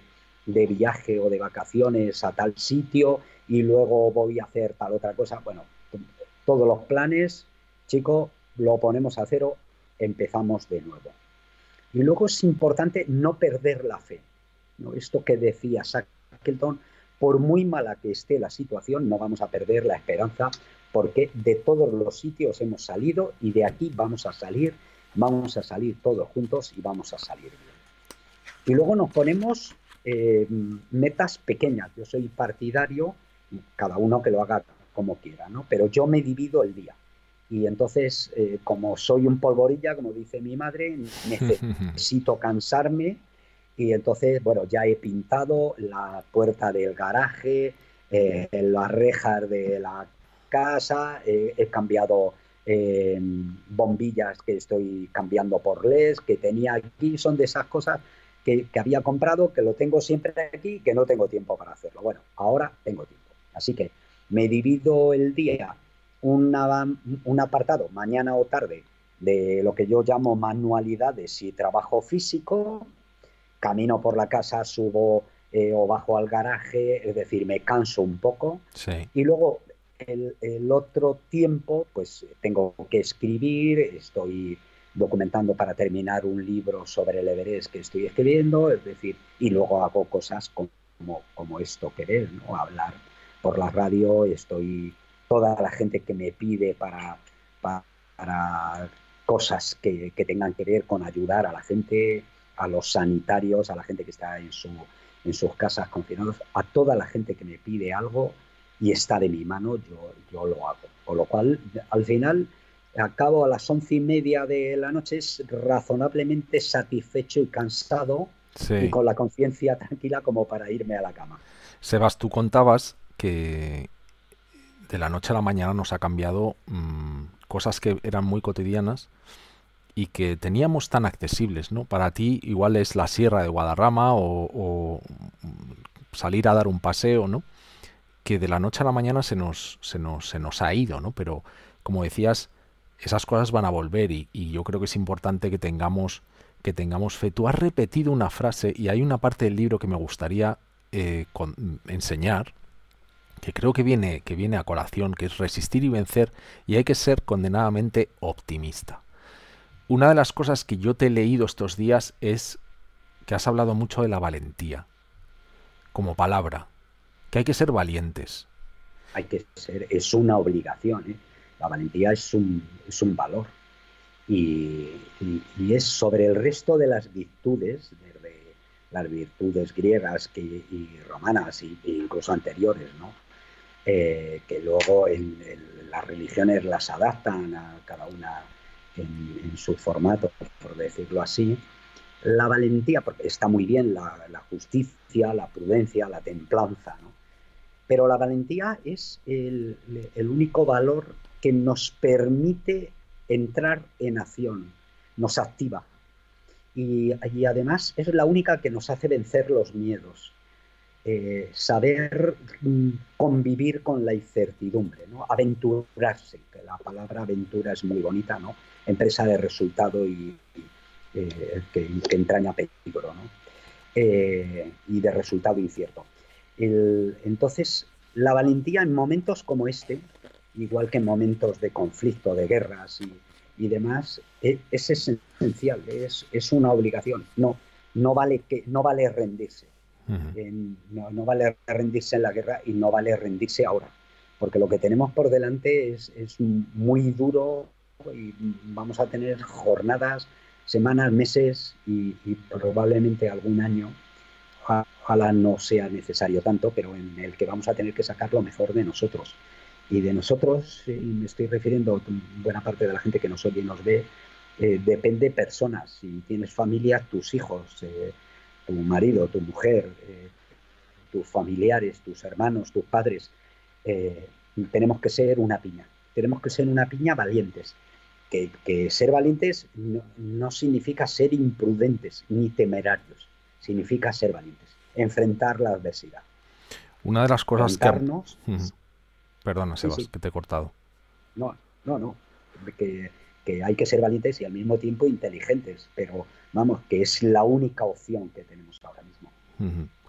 Speaker 2: de viaje o de vacaciones a tal sitio y luego voy a hacer tal otra cosa. Bueno, todos los planes, chicos, lo ponemos a cero, empezamos de nuevo. Y luego es importante no perder la fe, ¿no? Esto que decía Shackleton, por muy mala que esté la situación, no vamos a perder la esperanza, porque de todos los sitios hemos salido y de aquí vamos a salir todos juntos y vamos a salir bien. Y luego nos ponemos metas pequeñas. Yo soy partidario, cada uno que lo haga como quiera, ¿no? Pero yo me divido el día. Y entonces, como soy un polvorilla, como dice mi madre, necesito cansarme. Y entonces, bueno, ya he pintado la puerta del garaje, las rejas de la casa, he cambiado bombillas que estoy cambiando por LEDs, que tenía aquí, son de esas cosas que había comprado, que lo tengo siempre aquí, que no tengo tiempo para hacerlo. Bueno, ahora tengo tiempo. Así que me divido el día, un apartado, mañana o tarde, de lo que yo llamo manualidades y trabajo físico, camino por la casa, subo o bajo al garaje, es decir, me canso un poco.
Speaker 1: Sí.
Speaker 2: Y luego el otro tiempo, pues tengo que escribir, estoy documentando para terminar un libro sobre el Everest que estoy escribiendo, es decir, y luego hago cosas como esto que ves, ¿no? Hablar por la radio, toda la gente que me pide para cosas que tengan que ver con ayudar a la gente, a los sanitarios, a la gente que está en sus casas confinados, a toda la gente que me pide algo y está de mi mano, yo lo hago. Con lo cual, al final, acabo a las 11:30 de la noche razonablemente satisfecho y cansado y
Speaker 1: Sí.
Speaker 2: con la conciencia tranquila como para irme a la cama.
Speaker 1: Sebas, tú contabas que de la noche a la mañana nos ha cambiado cosas que eran muy cotidianas y que teníamos tan accesibles, ¿no? Para ti igual es la Sierra de Guadarrama o salir a dar un paseo, ¿no? Que de la noche a la mañana se nos ha ido, ¿no? Pero como decías, esas cosas van a volver y yo creo que es importante que tengamos fe. Tú has repetido una frase y hay una parte del libro que me gustaría enseñar, que creo que viene a colación, que es resistir y vencer, y hay que ser condenadamente optimista. Una de las cosas que yo te he leído estos días es que has hablado mucho de la valentía como palabra, que hay que ser valientes.
Speaker 2: Es una obligación, ¿eh? La valentía es un valor y es sobre el resto de las virtudes, desde las virtudes griegas y romanas e incluso anteriores, ¿no? Que luego en las religiones las adaptan a cada una en su formato, por decirlo así. La valentía, porque está muy bien la justicia, la prudencia, la templanza, ¿no? Pero la valentía es el único valor que nos permite entrar en acción, nos activa. Y además es la única que nos hace vencer los miedos, saber convivir con la incertidumbre, ¿no? Aventurarse, que la palabra aventura es muy bonita, ¿no? Empresa de resultado que entraña peligro, ¿no? Y de resultado incierto. Entonces, la valentía en momentos como este, igual que en momentos de conflicto, de guerras y demás, es esencial, es una obligación. No vale rendirse.
Speaker 1: Ujú.
Speaker 2: No vale rendirse en la guerra y no vale rendirse ahora, porque lo que tenemos por delante es muy duro y vamos a tener jornadas, semanas, meses y probablemente algún año, ojalá no sea necesario tanto, pero en el que vamos a tener que sacar lo mejor de nosotros. Y de nosotros, me estoy refiriendo a buena parte de la gente que nos oye y nos ve, depende personas. Si tienes familia, tus hijos, tu marido, tu mujer, tus familiares, tus hermanos, tus padres, eh, tenemos que ser una piña. Tenemos que ser una piña valientes. Que ser valientes no significa ser imprudentes ni temerarios, significa ser valientes, enfrentar la adversidad,
Speaker 1: Una de las cosas que...
Speaker 2: enfrentarnos.
Speaker 1: Ujú. Perdona,
Speaker 2: Sí,
Speaker 1: Sebas,
Speaker 2: sí,
Speaker 1: que te he cortado.
Speaker 2: no, no, no, que hay que ser valientes y al mismo tiempo inteligentes, pero vamos, que es la única opción que tenemos ahora mismo.
Speaker 1: Ujú.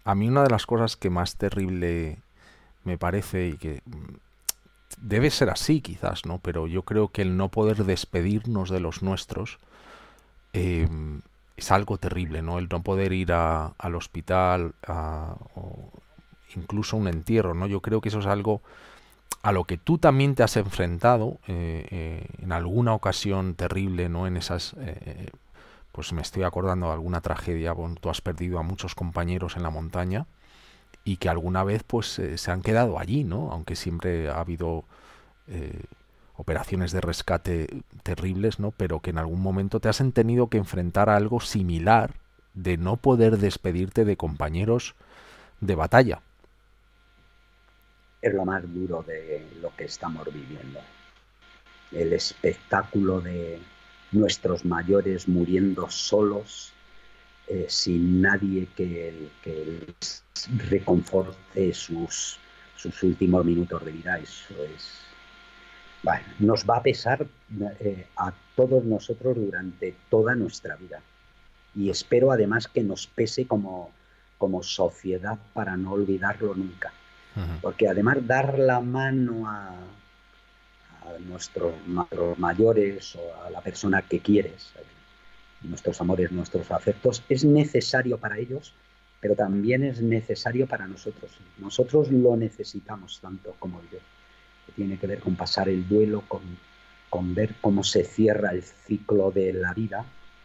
Speaker 1: A mí una de las cosas que más terrible me parece, y que debe ser así quizás, ¿no? Pero yo creo que el no poder despedirnos de los nuestros eh, es algo terrible, ¿no? El no poder ir al hospital, o incluso un entierro, ¿no? Yo creo que eso es algo a lo que tú también te has enfrentado en alguna ocasión terrible, ¿no? En esas, pues me estoy acordando de alguna tragedia, bueno, tú has perdido a muchos compañeros en la montaña y que alguna vez pues se han quedado allí, ¿no? Aunque siempre ha habido eh, operaciones de rescate terribles, ¿no? Pero que en algún momento te has tenido que enfrentar a algo similar de no poder despedirte de compañeros de batalla.
Speaker 2: Es lo más duro de lo que estamos viviendo. El espectáculo de nuestros mayores muriendo solos, sin nadie que les reconforte sus últimos minutos de vida. Eso es, bueno, nos va a pesar a todos nosotros durante toda nuestra vida. Y espero además que nos pese como sociedad para no olvidarlo nunca.
Speaker 1: Ujú.
Speaker 2: Porque además dar la mano a nuestros mayores o a la persona que quieres, nuestros amores, nuestros afectos, es necesario para ellos, pero también es necesario para nosotros. Nosotros lo necesitamos tanto como ellos. Que tiene que ver con pasar el duelo, con ver cómo se cierra el ciclo de la vida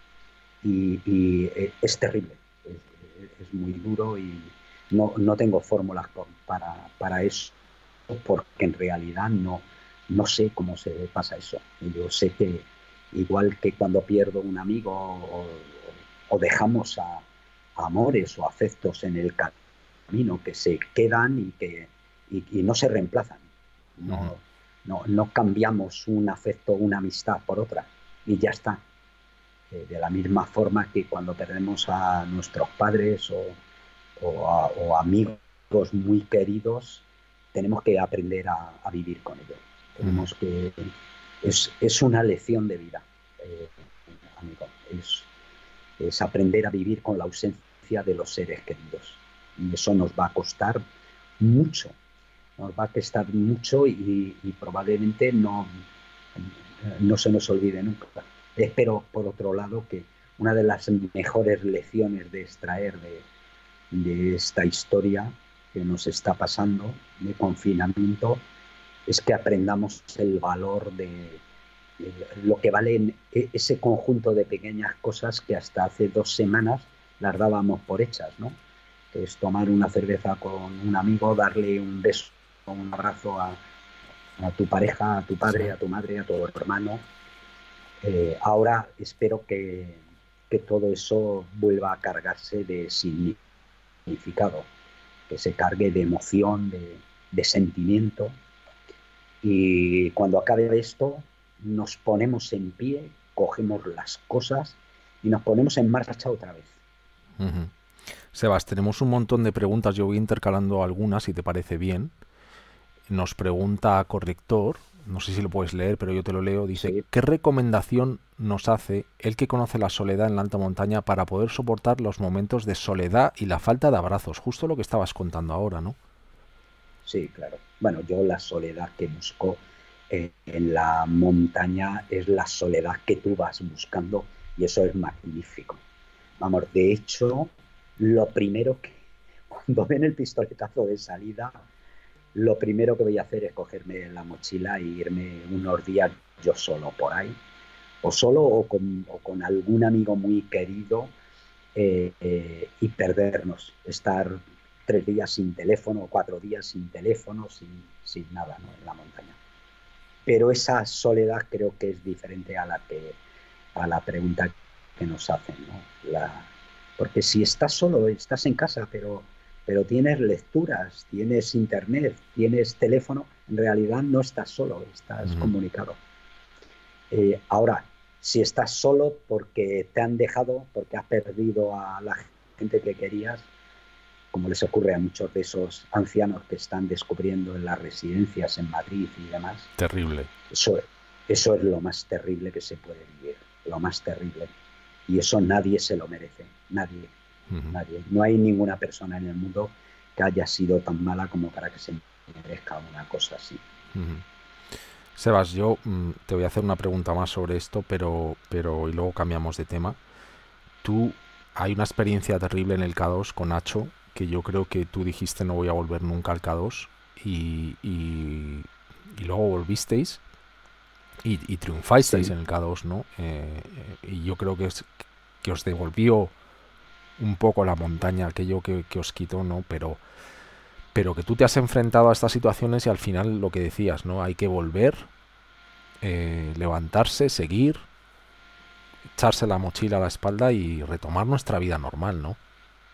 Speaker 2: y es terrible, es muy duro y no tengo fórmulas para eso, porque en realidad no sé cómo se pasa eso. Yo sé que igual que cuando pierdo un amigo o dejamos a amores o afectos en el camino que se quedan y no se reemplazan.
Speaker 1: Ujú.
Speaker 2: No cambiamos un afecto, una amistad por otra y ya está. De la misma forma que cuando perdemos a nuestros padres o amigos muy queridos, tenemos que aprender a vivir con ellos.
Speaker 1: Ujú.
Speaker 2: Tenemos que... Es una lección de vida, eh, amigo. Es aprender a vivir con la ausencia de los seres queridos. Y eso nos va a costar mucho. Nos va a costar mucho y probablemente no se nos olvide nunca. Espero, por otro lado, que una de las mejores lecciones de extraer de esta historia que nos está pasando de confinamiento es que aprendamos el valor de lo que vale ese conjunto de pequeñas cosas que hasta hace 2 semanas las dábamos por hechas, ¿no? Que es tomar una cerveza con un amigo, darle un beso, un abrazo a tu pareja, a tu
Speaker 1: Sí.
Speaker 2: padre, a tu madre, a tu hermano. Ahora espero que todo eso vuelva a cargarse de significado, que se cargue de emoción, de sentimiento. Y cuando acabe esto, nos ponemos en pie, cogemos las cosas y nos ponemos en marcha otra vez.
Speaker 1: Ujú. Sebas, tenemos un montón de preguntas. Yo voy intercalando algunas, si te parece bien. Nos pregunta Corrector, no sé si lo puedes leer, pero yo te lo leo. Dice,
Speaker 2: Sí,
Speaker 1: ¿qué recomendación nos hace el que conoce la soledad en la alta montaña para poder soportar los momentos de soledad y la falta de abrazos? Justo lo que estabas contando ahora, ¿no?
Speaker 2: sí, claro. Bueno, yo la soledad que busco en la montaña es la soledad que tú vas buscando y eso es magnífico. Vamos, de hecho, lo primero que, cuando ven el pistoletazo de salida, lo primero que voy a hacer es cogerme la mochila e irme unos días yo solo por ahí, o solo o con algún amigo muy querido y perdernos, estar 3 días sin teléfono o 4 días sin teléfono, sin nada, ¿no? En la montaña. Pero esa soledad creo que es diferente a la pregunta que nos hacen, ¿no? Porque si estás solo, estás en casa, pero tienes lecturas, tienes internet, tienes teléfono, en realidad no estás solo, estás
Speaker 1: Ujú.
Speaker 2: comunicado. Ahora, si estás solo porque te han dejado, porque has perdido a la gente que querías, como les ocurre a muchos de esos ancianos que están descubriendo en las residencias en Madrid y demás,
Speaker 1: Terrible.
Speaker 2: eso, eso es lo más terrible que se puede vivir, lo más terrible. Y eso nadie se lo merece, nadie.
Speaker 1: Ujú.
Speaker 2: Nadie. No hay ninguna persona en el mundo que haya sido tan mala como para que se merezca una cosa así.
Speaker 1: Ujú. Sebas, yo te voy a hacer una pregunta más sobre esto, y luego cambiamos de tema. Tú, hay una experiencia terrible en el K2 con Nacho, que yo creo que tú dijiste no voy a volver nunca al K2, y luego volvisteis y triunfasteis
Speaker 2: Sí,
Speaker 1: en el K2, ¿no? Y yo creo que os devolvió un poco la montaña, aquello que os quitó, ¿no? Pero que tú te has enfrentado a estas situaciones y al final lo que decías, ¿no? Hay que volver, levantarse, seguir, echarse la mochila a la espalda y retomar nuestra vida normal, ¿no?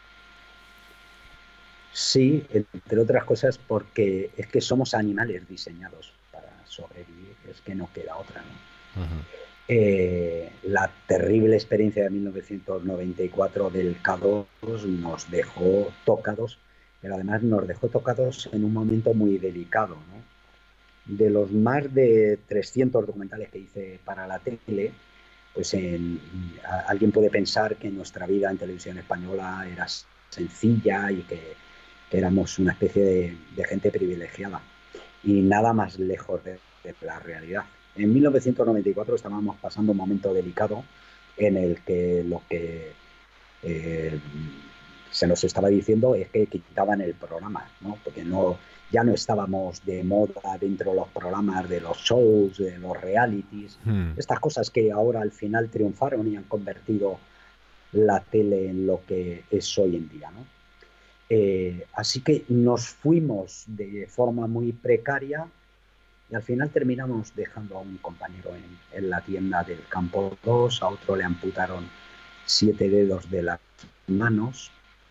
Speaker 2: sí, entre otras cosas porque es que somos animales diseñados para sobrevivir, es que no queda otra, ¿no?
Speaker 1: Ujú.
Speaker 2: La terrible experiencia de 1994 del K2 nos dejó tocados, pero además nos dejó tocados en un momento muy delicado, ¿no? De los más de 300 documentales que hice para la tele, pues alguien puede pensar que nuestra vida en televisión española era sencilla y que éramos una especie de gente privilegiada. Y nada más lejos de la realidad. En 1994 estábamos pasando un momento delicado en el que lo que eh, se nos estaba diciendo es que quitaban el programa, ¿no? Porque no, ya no estábamos de moda dentro de los programas, de los shows, de los realities,
Speaker 1: Hmm.
Speaker 2: estas cosas que ahora al final triunfaron y han convertido la tele en lo que es hoy en día, ¿no? Así que nos fuimos de forma muy precaria y al final terminamos dejando a un compañero en la tienda del campo 2, a otro le amputaron 7 dedos de las manos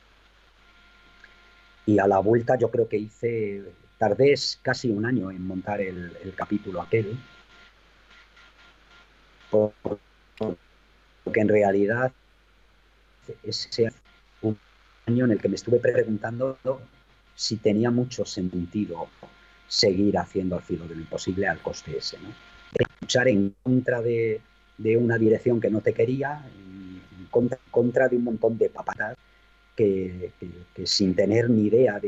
Speaker 2: y a la vuelta yo creo que tardé casi un año en montar el capítulo aquel, porque en realidad ese un año en el que me estuve preguntando si tenía mucho sentido seguir haciendo al filo de lo imposible al coste ese, ¿no? Luchar en contra de una dirección que no te quería, en contra de un montón de papatas que sin tener ni idea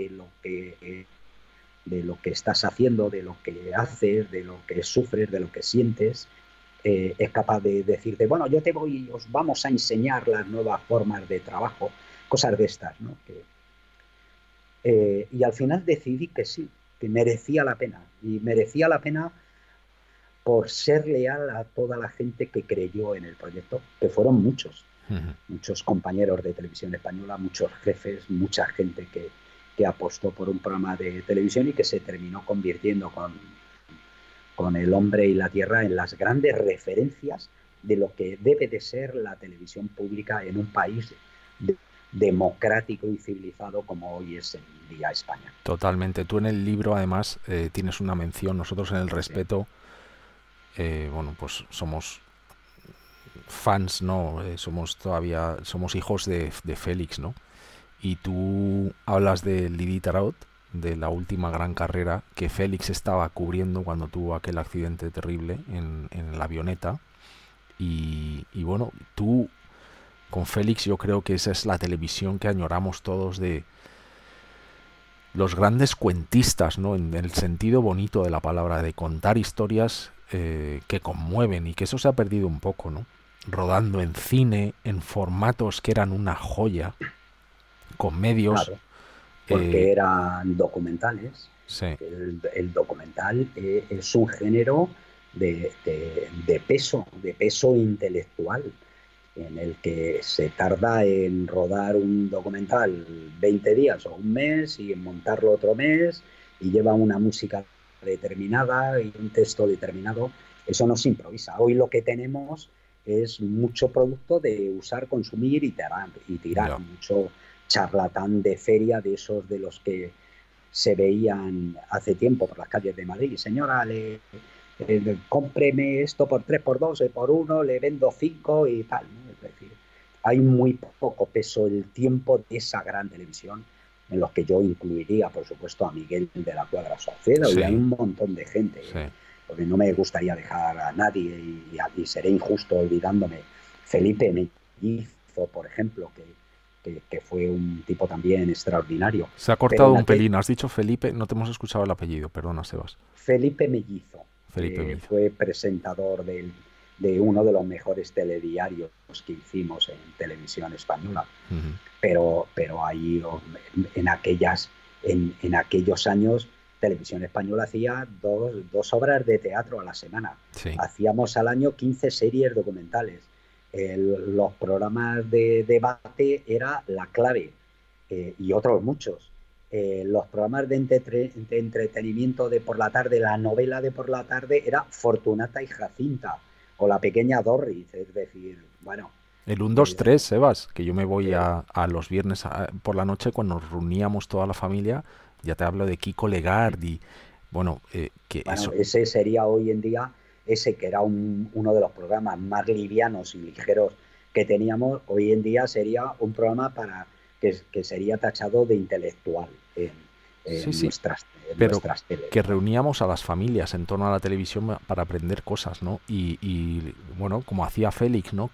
Speaker 2: de lo que estás haciendo, de lo que haces, de lo que sufres, de lo que sientes, es capaz de decirte, bueno, yo te voy, os vamos a enseñar las nuevas formas de trabajo, cosas de estas, ¿no? Y al final decidí que sí, que merecía la pena. Y merecía la pena por ser leal a toda la gente que creyó en el proyecto, que fueron muchos,
Speaker 1: Ujú.
Speaker 2: muchos compañeros de televisión española, muchos jefes, mucha gente que apostó por un programa de televisión y que se terminó convirtiendo con El hombre y la tierra en las grandes referencias de lo que debe de ser la televisión pública en un país democrático y civilizado como hoy es en día España.
Speaker 1: Totalmente. Tú en el libro, además, tienes una mención. Nosotros en el
Speaker 2: Sí.
Speaker 1: respeto, bueno, pues somos fans, ¿no? Somos hijos de Félix, ¿no? Y tú hablas de Lili Tarot, de la última gran carrera que Félix estaba cubriendo cuando tuvo aquel accidente terrible en la avioneta. Y bueno, tú con Félix yo creo que esa es la televisión que añoramos todos de los grandes cuentistas, ¿no? En el sentido bonito de la palabra, de contar historias que conmueven y que eso se ha perdido un poco, ¿no? Rodando en cine, en formatos que eran una joya, con medios.
Speaker 2: Claro,
Speaker 1: Eh,
Speaker 2: porque eran documentales.
Speaker 1: sí.
Speaker 2: El documental es un género de peso intelectual, en el que se tarda en rodar un documental 20 días o un mes y en montarlo otro mes y lleva una música determinada y un texto determinado. Eso no se improvisa. Hoy lo que tenemos es mucho producto de usar, consumir y tirar
Speaker 1: Ya.
Speaker 2: mucho charlatán de feria de esos de los que se veían hace tiempo por las calles de Madrid. Señora, cómpreme esto por 3 por 2 por uno le vendo 5 y tal, ¿no? Es decir, hay muy poco peso el tiempo de esa gran televisión, en los que yo incluiría, por supuesto, a Miguel de la Cuadra Saucedo y hay
Speaker 1: Sí.
Speaker 2: un montón de gente,
Speaker 1: Sí.
Speaker 2: porque no me gustaría dejar a nadie y seré injusto olvidándome. Felipe Mellizo, por ejemplo, que fue un tipo también extraordinario.
Speaker 1: Se ha
Speaker 2: Pero
Speaker 1: cortado
Speaker 2: en
Speaker 1: un
Speaker 2: aquel
Speaker 1: pelín. Has dicho Felipe, no te hemos escuchado el apellido, perdona, Sebas.
Speaker 2: Felipe Mellizo
Speaker 1: Felipe Mizo.
Speaker 2: fue presentador de uno de los mejores telediarios que hicimos en televisión española.
Speaker 1: Ujú.
Speaker 2: Pero ahí en en aquellos años Televisión Española hacía dos obras de teatro a la semana.
Speaker 1: Sí.
Speaker 2: Hacíamos al año 15 series documentales. Los programas de debate era La Clave, y otros muchos. Los programas de entretenimiento de por la tarde, la novela de por la tarde era Fortunata y Jacinta o La Pequeña Dorrit, es decir, bueno,
Speaker 1: El 1, 2,
Speaker 2: eh,
Speaker 1: 3, Sebas, que yo me voy
Speaker 2: eh,
Speaker 1: a los viernes por la noche cuando nos reuníamos toda la familia. Ya te hablo de Kiko Legardi. Bueno, que
Speaker 2: bueno,
Speaker 1: eso.
Speaker 2: ese sería hoy en día, ese que era uno de los programas más livianos y ligeros que teníamos, hoy en día sería un programa que sería tachado de intelectual
Speaker 1: Sí,
Speaker 2: en
Speaker 1: sí,
Speaker 2: en
Speaker 1: pero
Speaker 2: nuestras teles,
Speaker 1: que
Speaker 2: ¿no?
Speaker 1: reuníamos a las familias en torno a la televisión para aprender cosas, ¿no? Bueno, como hacía Félix, ¿no?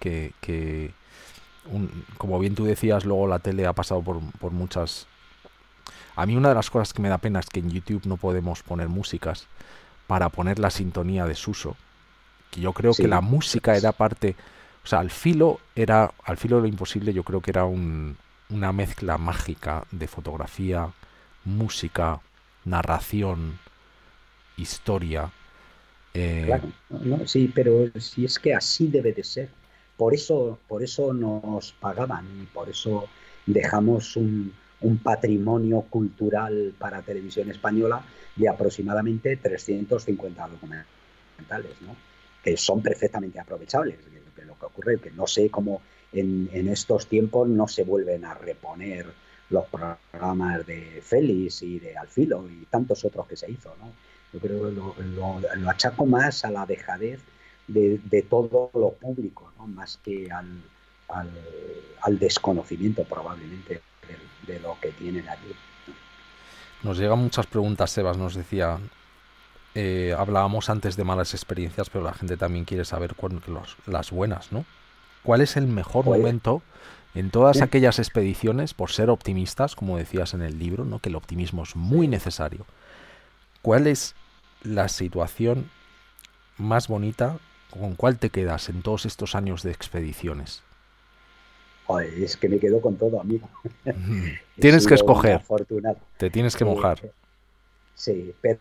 Speaker 1: Como bien tú decías, luego la tele ha pasado por muchas... A mí una de las cosas que me da pena es que en YouTube no podemos poner músicas para poner la sintonía de Suso, que yo creo que la
Speaker 2: Sí,
Speaker 1: música era parte, o sea, al filo de lo imposible, yo creo que era una mezcla mágica de fotografía, música, narración, historia. eh,
Speaker 2: claro, no, sí, pero si es que así debe de ser. Por eso nos pagaban y por eso dejamos un patrimonio cultural para televisión española de aproximadamente 350 documentales, ¿no? Que son perfectamente aprovechables. Que lo que ocurre es que no sé cómo en estos tiempos no se vuelven a reponer los programas de Félix y de Alfilo y tantos otros que se hizo, ¿no? Yo creo que lo achaco más a la dejadez de todo lo público, ¿no? Más que al, al desconocimiento probablemente de lo que tienen allí.
Speaker 1: Nos llegan muchas preguntas, Sebas, nos decía, hablábamos antes de malas experiencias, pero la gente también quiere saber las buenas, ¿no? ¿Cuál es el mejor
Speaker 2: Pues,
Speaker 1: momento en todas aquellas expediciones, por ser optimistas, como decías en el libro, ¿no? Que el optimismo es muy
Speaker 2: sí.
Speaker 1: necesario? ¿Cuál es la situación más bonita? ¿Con cuál te quedas en todos estos años de expediciones?
Speaker 2: Joder, es que me quedo con todo, amigo. He
Speaker 1: Tienes que
Speaker 2: sido un
Speaker 1: escoger,
Speaker 2: afortunado.
Speaker 1: te tienes que
Speaker 2: Eh,
Speaker 1: mojar.
Speaker 2: sí, pero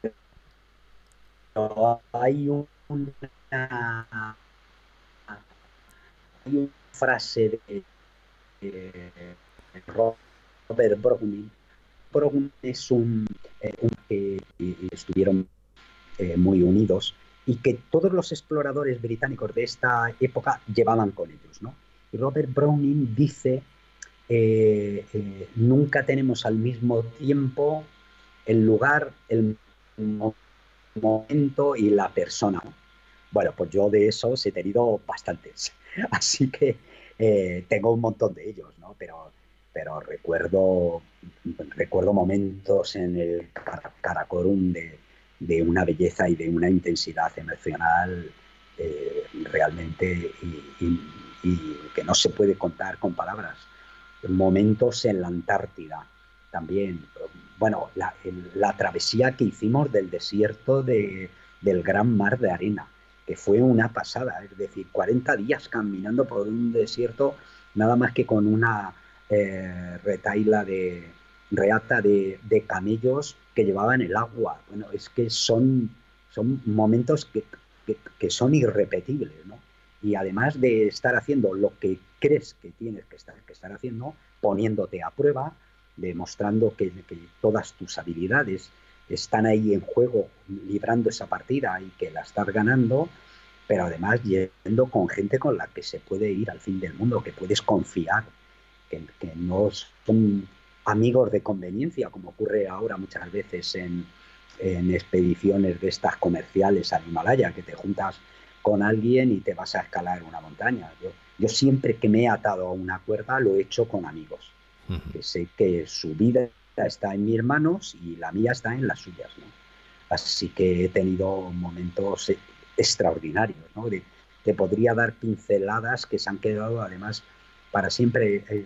Speaker 2: hay una, hay una frase de Robert Browning. Browning es un que estuvieron muy unidos y que todos los exploradores británicos de esta época llevaban con ellos, ¿no? Y Robert Browning dice, nunca tenemos al mismo tiempo el lugar, el momento y la persona. Bueno, pues yo de esos he tenido bastantes, así que tengo un montón de ellos, ¿no? Pero recuerdo momentos en el Karakorum de una belleza y de una intensidad emocional realmente y que no se puede contar con palabras. Momentos en la Antártida también. Bueno, la travesía que hicimos del desierto del Gran Mar de Arena, que fue una pasada, es decir, 40 días caminando por un desierto nada más que con una retaila reata de camellos que llevaban el agua. Bueno, es que son momentos que son irrepetibles, ¿no? Y además de estar haciendo lo que crees que tienes que estar haciendo, poniéndote a prueba, demostrando que todas tus habilidades están ahí en juego, librando esa partida y que la estás ganando, pero además yendo con gente con la que se puede ir al fin del mundo, que puedes confiar, que no son amigos de conveniencia, como ocurre ahora muchas veces en expediciones de estas comerciales al Himalaya, que te juntas con alguien y te vas a escalar una montaña. Yo siempre que me he atado a una cuerda lo he hecho con amigos, que sé que su vida está en mis manos y la mía está en las suyas, ¿no? Así que he tenido momentos extraordinarios, ¿no? Te podría dar pinceladas que se han quedado además para siempre.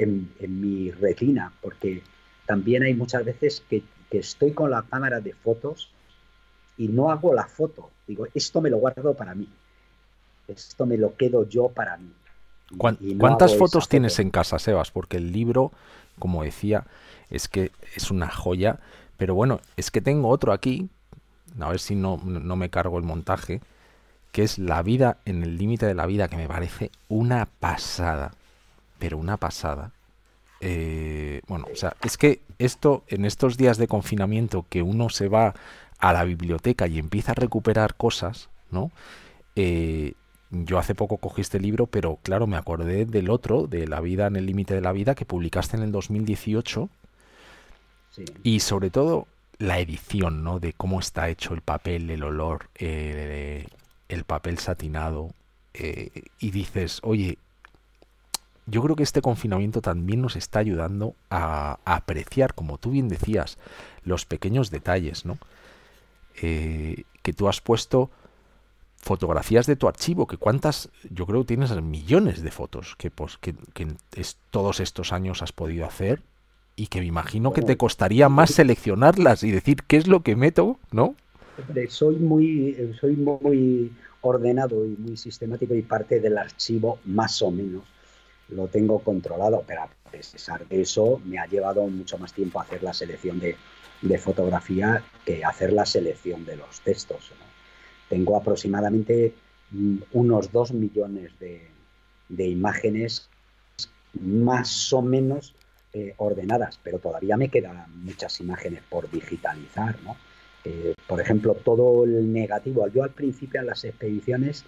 Speaker 2: en mi retina, porque también hay muchas veces que estoy con la cámara de fotos y no hago la foto. Digo, esto me lo guardo para mí, esto me lo quedo yo para mí. Y no
Speaker 1: ¿Cuántas
Speaker 2: hago esa
Speaker 1: fotos tienes
Speaker 2: foto.
Speaker 1: en casa, Sebas? Porque el libro, como decía, es que es una joya. Pero bueno, es que tengo otro aquí, a ver si no me cargo el montaje, que es La vida en el límite de la vida, que me parece una pasada, pero una pasada. Bueno, o sea, es que esto, en estos días de confinamiento, que uno se va a la biblioteca y empieza a recuperar cosas, ¿no? Eh, yo hace poco cogí este libro, pero claro, me acordé del otro, de La vida en el límite de la vida, que publicaste en el 2018,
Speaker 2: Sí.
Speaker 1: y sobre todo la edición, ¿no? De cómo está hecho el papel, el olor, el papel satinado, y dices, oye, yo creo que este confinamiento también nos está ayudando a apreciar, como tú bien decías, los pequeños detalles, ¿no? Que tú has puesto fotografías de tu archivo, que cuántas, yo creo que tienes millones de fotos que, pues, todos estos años has podido hacer y que me imagino que te
Speaker 2: Bueno,
Speaker 1: costaría más seleccionarlas y decir qué es lo que meto, ¿no?
Speaker 2: hombre, soy muy ordenado y muy sistemático y parte del archivo más o menos lo tengo controlado, pero a pesar de eso me ha llevado mucho más tiempo hacer la selección de fotografía que hacer la selección de los textos, ¿no? Tengo aproximadamente unos 2 millones de imágenes más o menos ordenadas, pero todavía me quedan muchas imágenes por digitalizar, ¿no? Por ejemplo, todo el negativo. Yo al principio en las expediciones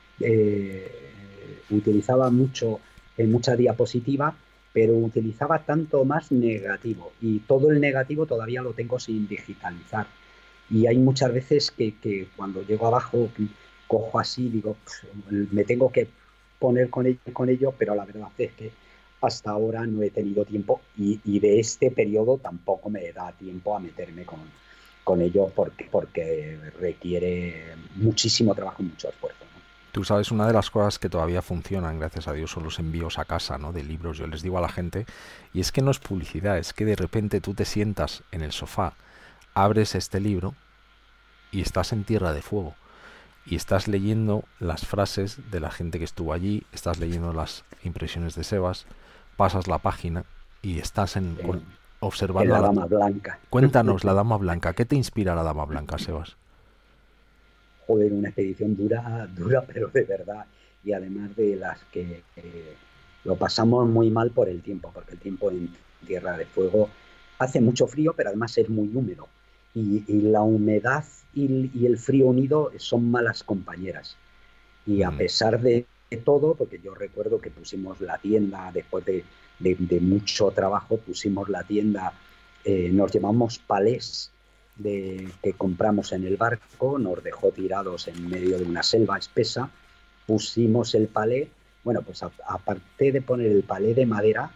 Speaker 2: utilizaba mucha diapositiva, pero utilizaba tanto más negativo y todo el negativo todavía lo tengo sin digitalizar. Y hay muchas veces que cuando llego abajo cojo así, digo, me tengo que poner con ello, pero la verdad es que hasta ahora no he tenido tiempo y de este periodo tampoco me da tiempo a meterme con ello porque requiere muchísimo trabajo y mucho esfuerzo, ¿no?
Speaker 1: Tú sabes, una de las cosas que todavía funcionan, gracias a Dios, son los envíos a casa, ¿no? De libros. Yo les digo a la gente, y es que no es publicidad, es que de repente tú te sientas en el sofá, abres este libro y estás en Tierra de Fuego. Y estás leyendo las frases de la gente que estuvo allí, estás leyendo las impresiones de Sebas, pasas la página y estás
Speaker 2: Eh, en
Speaker 1: observando a
Speaker 2: la
Speaker 1: la...
Speaker 2: Dama Blanca.
Speaker 1: Cuéntanos, la Dama Blanca. ¿Qué te inspira la Dama Blanca, Sebas?
Speaker 2: Joder, una expedición dura, dura, pero de verdad. Y además de las que lo pasamos muy mal por el tiempo, porque el tiempo en Tierra de Fuego hace mucho frío, pero además es muy húmedo. Y la humedad y el frío unido son malas compañeras. Y a
Speaker 1: Mm,
Speaker 2: pesar de todo, porque yo recuerdo que pusimos la tienda, después de mucho trabajo, pusimos la tienda, nos llevamos palés que compramos en el barco, nos dejó tirados en medio de una selva espesa, pusimos el palé, bueno, pues aparte de poner el palé de madera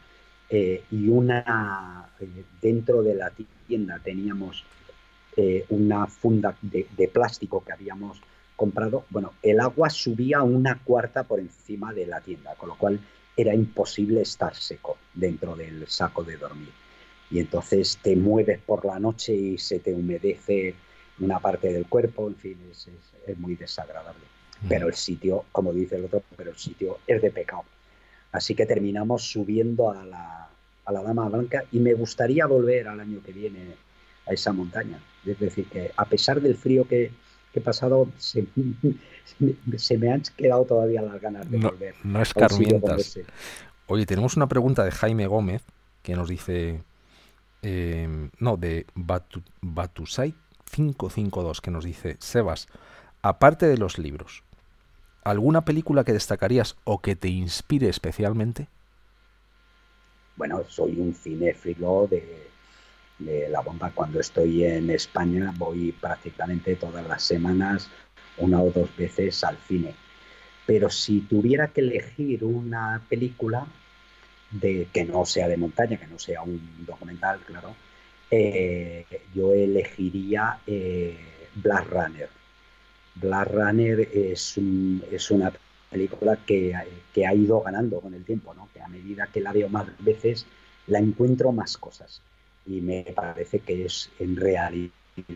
Speaker 2: dentro de la tienda teníamos una funda de plástico que habíamos comprado, bueno, el agua subía una cuarta por encima de la tienda, con lo cual era imposible estar seco dentro del saco de dormir. Y entonces te mueves por la noche y se te humedece una parte del cuerpo, en fin, es muy desagradable.
Speaker 1: mm.
Speaker 2: Pero el sitio, como dice el otro, pero el sitio es de pecado. Así que terminamos subiendo a la Dama Blanca y me gustaría volver al año que viene a esa montaña. Es decir, que a pesar del frío que he pasado, se me han quedado todavía las ganas de
Speaker 1: No,
Speaker 2: volver
Speaker 1: no
Speaker 2: a un sitio como
Speaker 1: escarmientas.
Speaker 2: ese.
Speaker 1: Oye, tenemos una pregunta de Jaime Gómez que nos dice, no, de Batusai 552 que nos dice, Sebas, aparte de los libros, ¿alguna película que destacarías o que te inspire especialmente?
Speaker 2: Bueno, soy un cinéfilo de la bomba. Cuando estoy en España voy prácticamente todas las semanas, una o dos veces al cine. Pero si tuviera que elegir una película que no sea de montaña, que no sea un documental, claro, eh, yo elegiría Blade Runner. Blade Runner es una película que ha ido ganando con el tiempo, ¿no? Que a medida que la veo más veces, la encuentro más cosas. Y me parece que es, en realidad,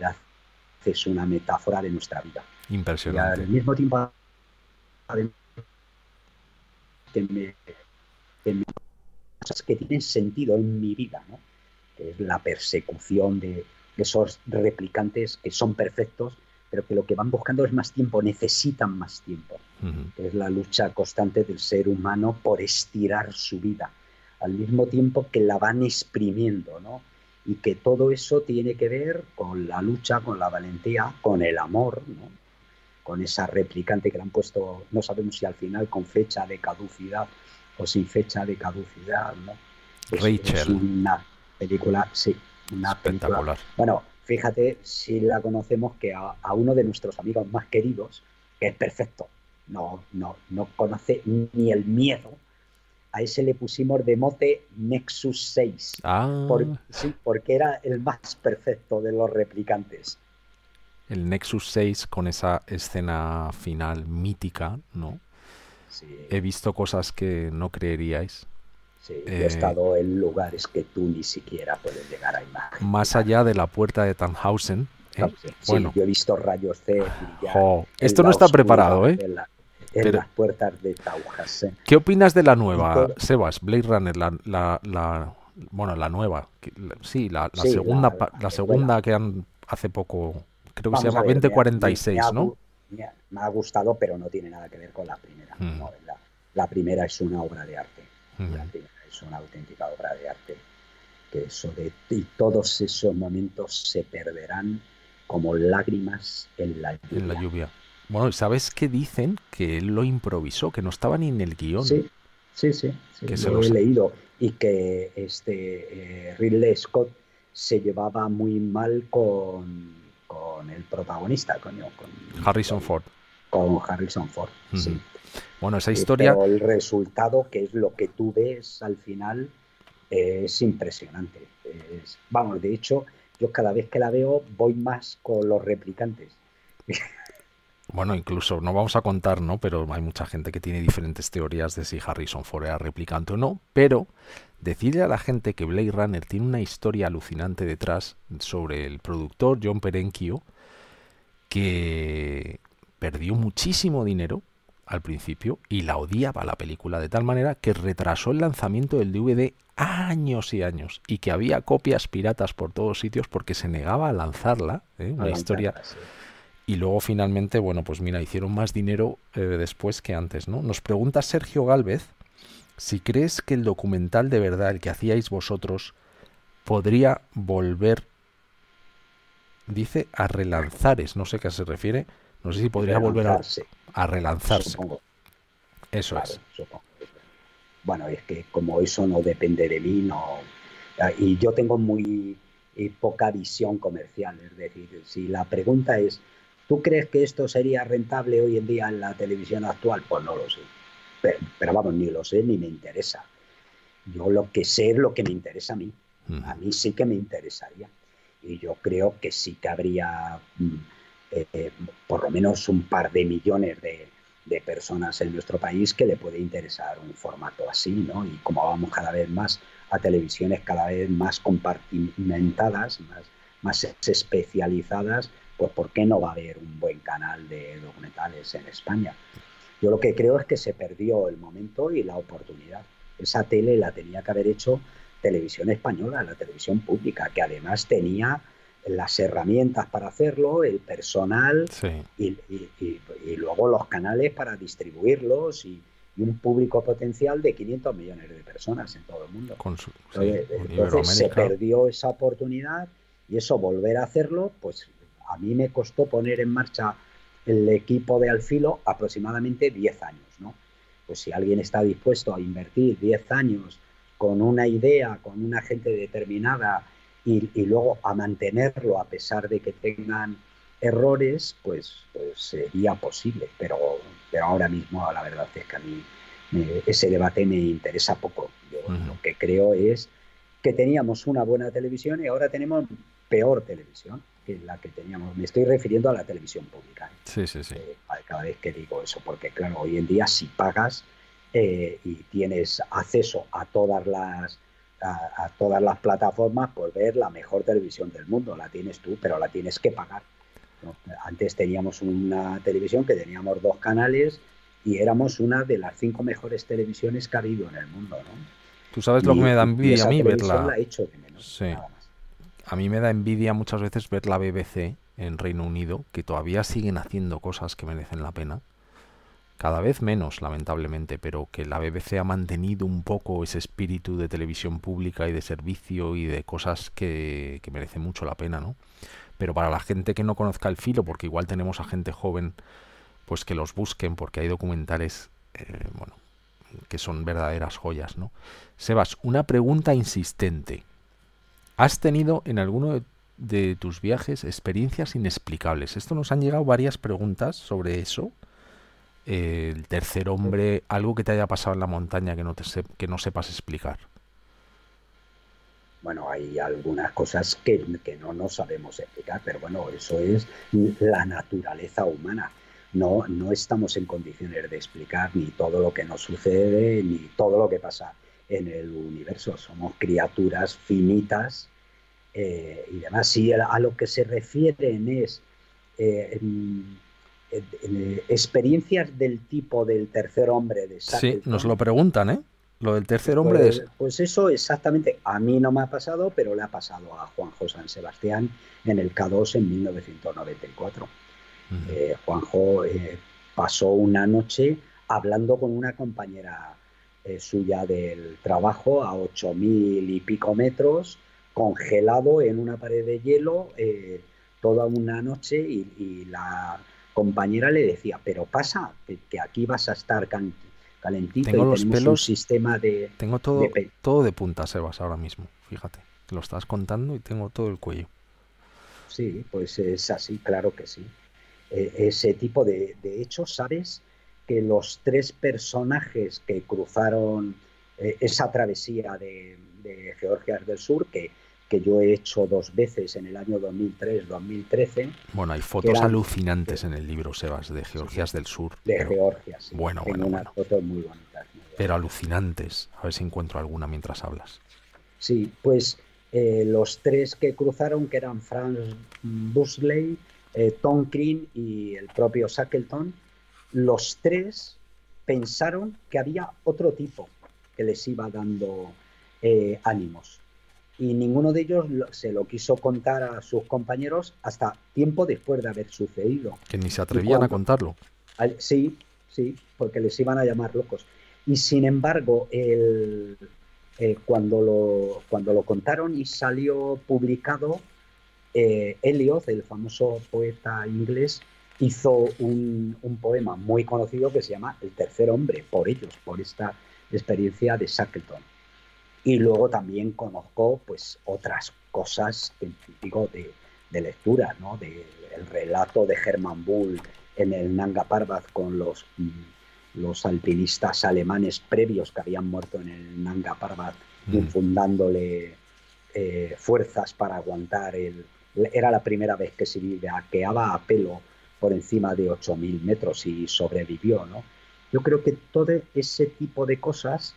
Speaker 2: es una metáfora de nuestra vida. Y al
Speaker 1: Impresionante.
Speaker 2: mismo tiempo, además, que me, cosas que tienen sentido en mi vida, ¿no? Que es la persecución de esos replicantes que son perfectos, pero que lo que van buscando es más tiempo, necesitan más tiempo. Es la lucha constante del ser humano por estirar su vida, al mismo tiempo que la van exprimiendo, ¿no? Y que todo eso tiene que ver con la lucha, con la valentía, con el amor, ¿no? Con esa replicante que le han puesto, no sabemos si al final con fecha de caducidad o sin fecha de caducidad, ¿no? Es
Speaker 1: Rachel,
Speaker 2: una película, sí, una película.
Speaker 1: espectacular.
Speaker 2: Bueno, fíjate si la conocemos, que a uno de nuestros amigos más queridos, que es perfecto, no conoce ni el miedo, a ese le pusimos de mote Nexus 6,
Speaker 1: Ah,
Speaker 2: sí, porque era el más perfecto de los replicantes.
Speaker 1: el Nexus 6 con esa escena final mítica, ¿no?
Speaker 2: Sí,
Speaker 1: He visto cosas que no creeríais.
Speaker 2: sí, yo he
Speaker 1: Eh,
Speaker 2: estado en lugares que tú ni siquiera puedes llegar a
Speaker 1: Más
Speaker 2: imaginar.
Speaker 1: allá de la puerta de Tannhausen, ¿eh?
Speaker 2: Sí,
Speaker 1: Bueno,
Speaker 2: yo he visto rayos C brillar
Speaker 1: jo,
Speaker 2: en
Speaker 1: esto no
Speaker 2: la
Speaker 1: está
Speaker 2: oscuridad
Speaker 1: preparado, ¿eh?
Speaker 2: en
Speaker 1: Pero,
Speaker 2: las puertas de Taujas.
Speaker 1: ¿qué opinas de la
Speaker 2: Y
Speaker 1: nueva,
Speaker 2: todo,
Speaker 1: Sebas? Blade Runner, bueno, la nueva. Sí,
Speaker 2: sí,
Speaker 1: la
Speaker 2: la secuela.
Speaker 1: segunda que han hace poco, creo que se
Speaker 2: Vamos a
Speaker 1: llama
Speaker 2: ver,
Speaker 1: 2046, ¿no?
Speaker 2: me ha gustado, pero no tiene nada que ver con la primera.
Speaker 1: Mm,
Speaker 2: No, la primera es una obra de arte. La
Speaker 1: mm,
Speaker 2: primera es una auténtica obra de arte. Que y todos esos momentos se perderán como lágrimas en la
Speaker 1: en la
Speaker 2: lluvia.
Speaker 1: lluvia. Bueno, ¿sabes qué dicen? Que él lo improvisó, que no estaba ni en el guión,
Speaker 2: Sí, sí, sí, sí,
Speaker 1: que se
Speaker 2: lo he
Speaker 1: los...
Speaker 2: leído. Y que Ridley Scott se llevaba muy mal con el protagonista,
Speaker 1: Harrison Ford.
Speaker 2: con Harrison Ford,
Speaker 1: Ujú.
Speaker 2: sí.
Speaker 1: Bueno, esa historia,
Speaker 2: Pero el resultado, que es lo que tú ves al final, es impresionante. Vamos, de hecho, yo cada vez que la veo voy más con los replicantes.
Speaker 1: bueno, incluso no vamos a contar, ¿no? Pero hay mucha gente que tiene diferentes teorías de si Harrison Ford era replicante o no. Pero decirle a la gente que Blade Runner tiene una historia alucinante detrás sobre el productor John Perenchio, que perdió muchísimo dinero al principio y la odiaba la película de tal manera que retrasó el lanzamiento del DVD años y años y que había copias piratas por todos sitios porque se negaba a lanzarla, ¿eh?
Speaker 2: A
Speaker 1: Una historia.
Speaker 2: lanzarla, sí.
Speaker 1: Y luego finalmente, bueno, pues mira, hicieron más dinero después que antes, ¿no? Nos pregunta Sergio Gálvez si crees que el documental de verdad, el que hacíais vosotros, podría volver, dice, a relanzares, no sé a qué se refiere, no sé si podría volver
Speaker 2: Relanzarse,
Speaker 1: a relanzarse.
Speaker 2: supongo.
Speaker 1: Eso
Speaker 2: Claro,
Speaker 1: es.
Speaker 2: supongo. Bueno, es que como eso no depende de mí, no. Y yo tengo muy poca visión comercial. Es decir, si la pregunta es, ¿tú crees que esto sería rentable hoy en día en la televisión actual? Pues no lo sé. Pero vamos, ni lo sé ni me interesa. Yo lo que sé es lo que me interesa a mí. A
Speaker 1: Ujú.
Speaker 2: mí sí que me interesaría. Y yo creo que sí que habría eh, por lo menos un par de millones de personas en nuestro país que le puede interesar un formato así, ¿no? Y como vamos cada vez más a televisiones cada vez más compartimentadas, más especializadas, pues ¿por qué no va a haber un buen canal de documentales en España? Yo lo que creo es que se perdió el momento y la oportunidad. Esa tele la tenía que haber hecho Televisión Española, la televisión pública, que además tenía las herramientas para hacerlo, el personal
Speaker 1: Sí,
Speaker 2: y luego los canales para distribuirlos y un público potencial de 500 millones de personas en todo el mundo.
Speaker 1: sí, con
Speaker 2: Entonces se
Speaker 1: Iberoamérica.
Speaker 2: perdió esa oportunidad y eso volver a hacerlo, pues a mí me costó poner en marcha el equipo de Alfilo aproximadamente 10 años, ¿no? Pues si alguien está dispuesto a invertir 10 años con una idea, con una gente determinada y luego a mantenerlo a pesar de que tengan errores, pues sería posible. Pero ahora mismo la verdad es que a mí ese debate me interesa poco. Yo
Speaker 1: Ujú.
Speaker 2: lo que creo es que teníamos una buena televisión y ahora tenemos peor televisión que la que teníamos. Me estoy refiriendo a la televisión pública,
Speaker 1: Sí, sí, sí.
Speaker 2: que cada vez que digo eso, porque claro, hoy en día si pagas y tienes acceso a todas las plataformas, pues ver la mejor televisión del mundo, la tienes tú, pero la tienes que pagar, ¿no? Antes teníamos una televisión que teníamos 2 canales y éramos una de las 5 mejores televisiones que ha habido en el mundo, ¿no?
Speaker 1: Tú sabes lo que me da
Speaker 2: Y
Speaker 1: envidia a
Speaker 2: esa
Speaker 1: mí
Speaker 2: televisión
Speaker 1: verla.
Speaker 2: la he hecho de menos,
Speaker 1: Sí.
Speaker 2: nada más.
Speaker 1: A mí me da envidia muchas veces ver la BBC en Reino Unido, que todavía siguen haciendo cosas que merecen la pena. Cada vez menos, lamentablemente, pero que la BBC ha mantenido un poco ese espíritu de televisión pública y de servicio y de cosas que merecen mucho la pena, ¿no? Pero para la gente que no conozca el filo, porque igual tenemos a gente joven, pues que los busquen, porque hay documentales, bueno, que son verdaderas joyas, ¿no? Sebas, una pregunta insistente. ¿Has tenido en alguno de tus viajes experiencias inexplicables? Esto nos han llegado varias preguntas sobre eso. El tercer hombre, algo que te haya pasado en la montaña que no sepas explicar.
Speaker 2: Bueno, hay algunas cosas que no sabemos explicar, pero bueno, eso es la naturaleza humana. No estamos en condiciones de explicar ni todo lo que nos sucede, ni todo lo que pasa en el universo. Somos criaturas finitas y demás. Si a lo que se refieren es experiencias del tipo del tercer hombre de
Speaker 1: Sí, nos lo
Speaker 2: Shackleton.
Speaker 1: preguntan, ¿eh? Lo del tercer hombre es...
Speaker 2: Pues eso exactamente, a mí no me ha pasado, pero le ha pasado a Juanjo San Sebastián en el K2 en 1994.
Speaker 1: Ujú.
Speaker 2: Juanjo pasó una noche hablando con una compañera suya del trabajo a 8.000 y pico metros, congelado en una pared de hielo toda una noche y la compañera le decía, pero pasa, que aquí vas a estar calentito
Speaker 1: Tengo
Speaker 2: y
Speaker 1: los
Speaker 2: tenemos un
Speaker 1: pelos,
Speaker 2: sistema
Speaker 1: tengo
Speaker 2: de
Speaker 1: todo, todo de punta, Sebas, ahora mismo. Fíjate, lo estás contando y tengo todo el cuello.
Speaker 2: Sí, pues es así, claro que sí. Ese tipo de hechos, ¿sabes? Que los 3 personajes que cruzaron esa travesía de Georgias del Sur, que yo he hecho 2 veces en el año 2003-2013,
Speaker 1: Bueno, hay
Speaker 2: que
Speaker 1: fotos
Speaker 2: eran
Speaker 1: alucinantes en el libro, Sebas, de
Speaker 2: sí,
Speaker 1: Georgias del Sur,
Speaker 2: de
Speaker 1: pero
Speaker 2: Georgia, sí.
Speaker 1: bueno,
Speaker 2: Tengo
Speaker 1: bueno,
Speaker 2: unas
Speaker 1: bueno.
Speaker 2: fotos muy bonitas, muy
Speaker 1: Pero
Speaker 2: bonitas.
Speaker 1: alucinantes. A ver si encuentro alguna mientras hablas.
Speaker 2: Sí, pues los 3 que cruzaron, que eran Franz Busley, Tom Crean y el propio Shackleton, los 3 pensaron que había otro tipo que les iba dando ánimos. Y ninguno de ellos se lo quiso contar a sus compañeros hasta tiempo después de haber sucedido.
Speaker 1: Que ni se
Speaker 2: Y
Speaker 1: atrevían a
Speaker 2: cuando,
Speaker 1: contarlo.
Speaker 2: sí, sí, porque les iban a llamar locos. Y sin embargo, cuando lo contaron y salió publicado, Eliot, el famoso poeta inglés, hizo un poema muy conocido que se llama El tercer hombre, por ellos, por esta experiencia de Shackleton. Y luego también conozco pues otras cosas, digo, de lectura, ¿no? El relato de Hermann Bull en el Nanga Parbat con los alpinistas alemanes previos que habían muerto en el Nanga Parbat,
Speaker 1: Mm.
Speaker 2: infundándole fuerzas para aguantar Era la primera vez que se vaqueaba a pelo por encima de 8.000 metros y sobrevivió, ¿no? Yo creo que todo ese tipo de cosas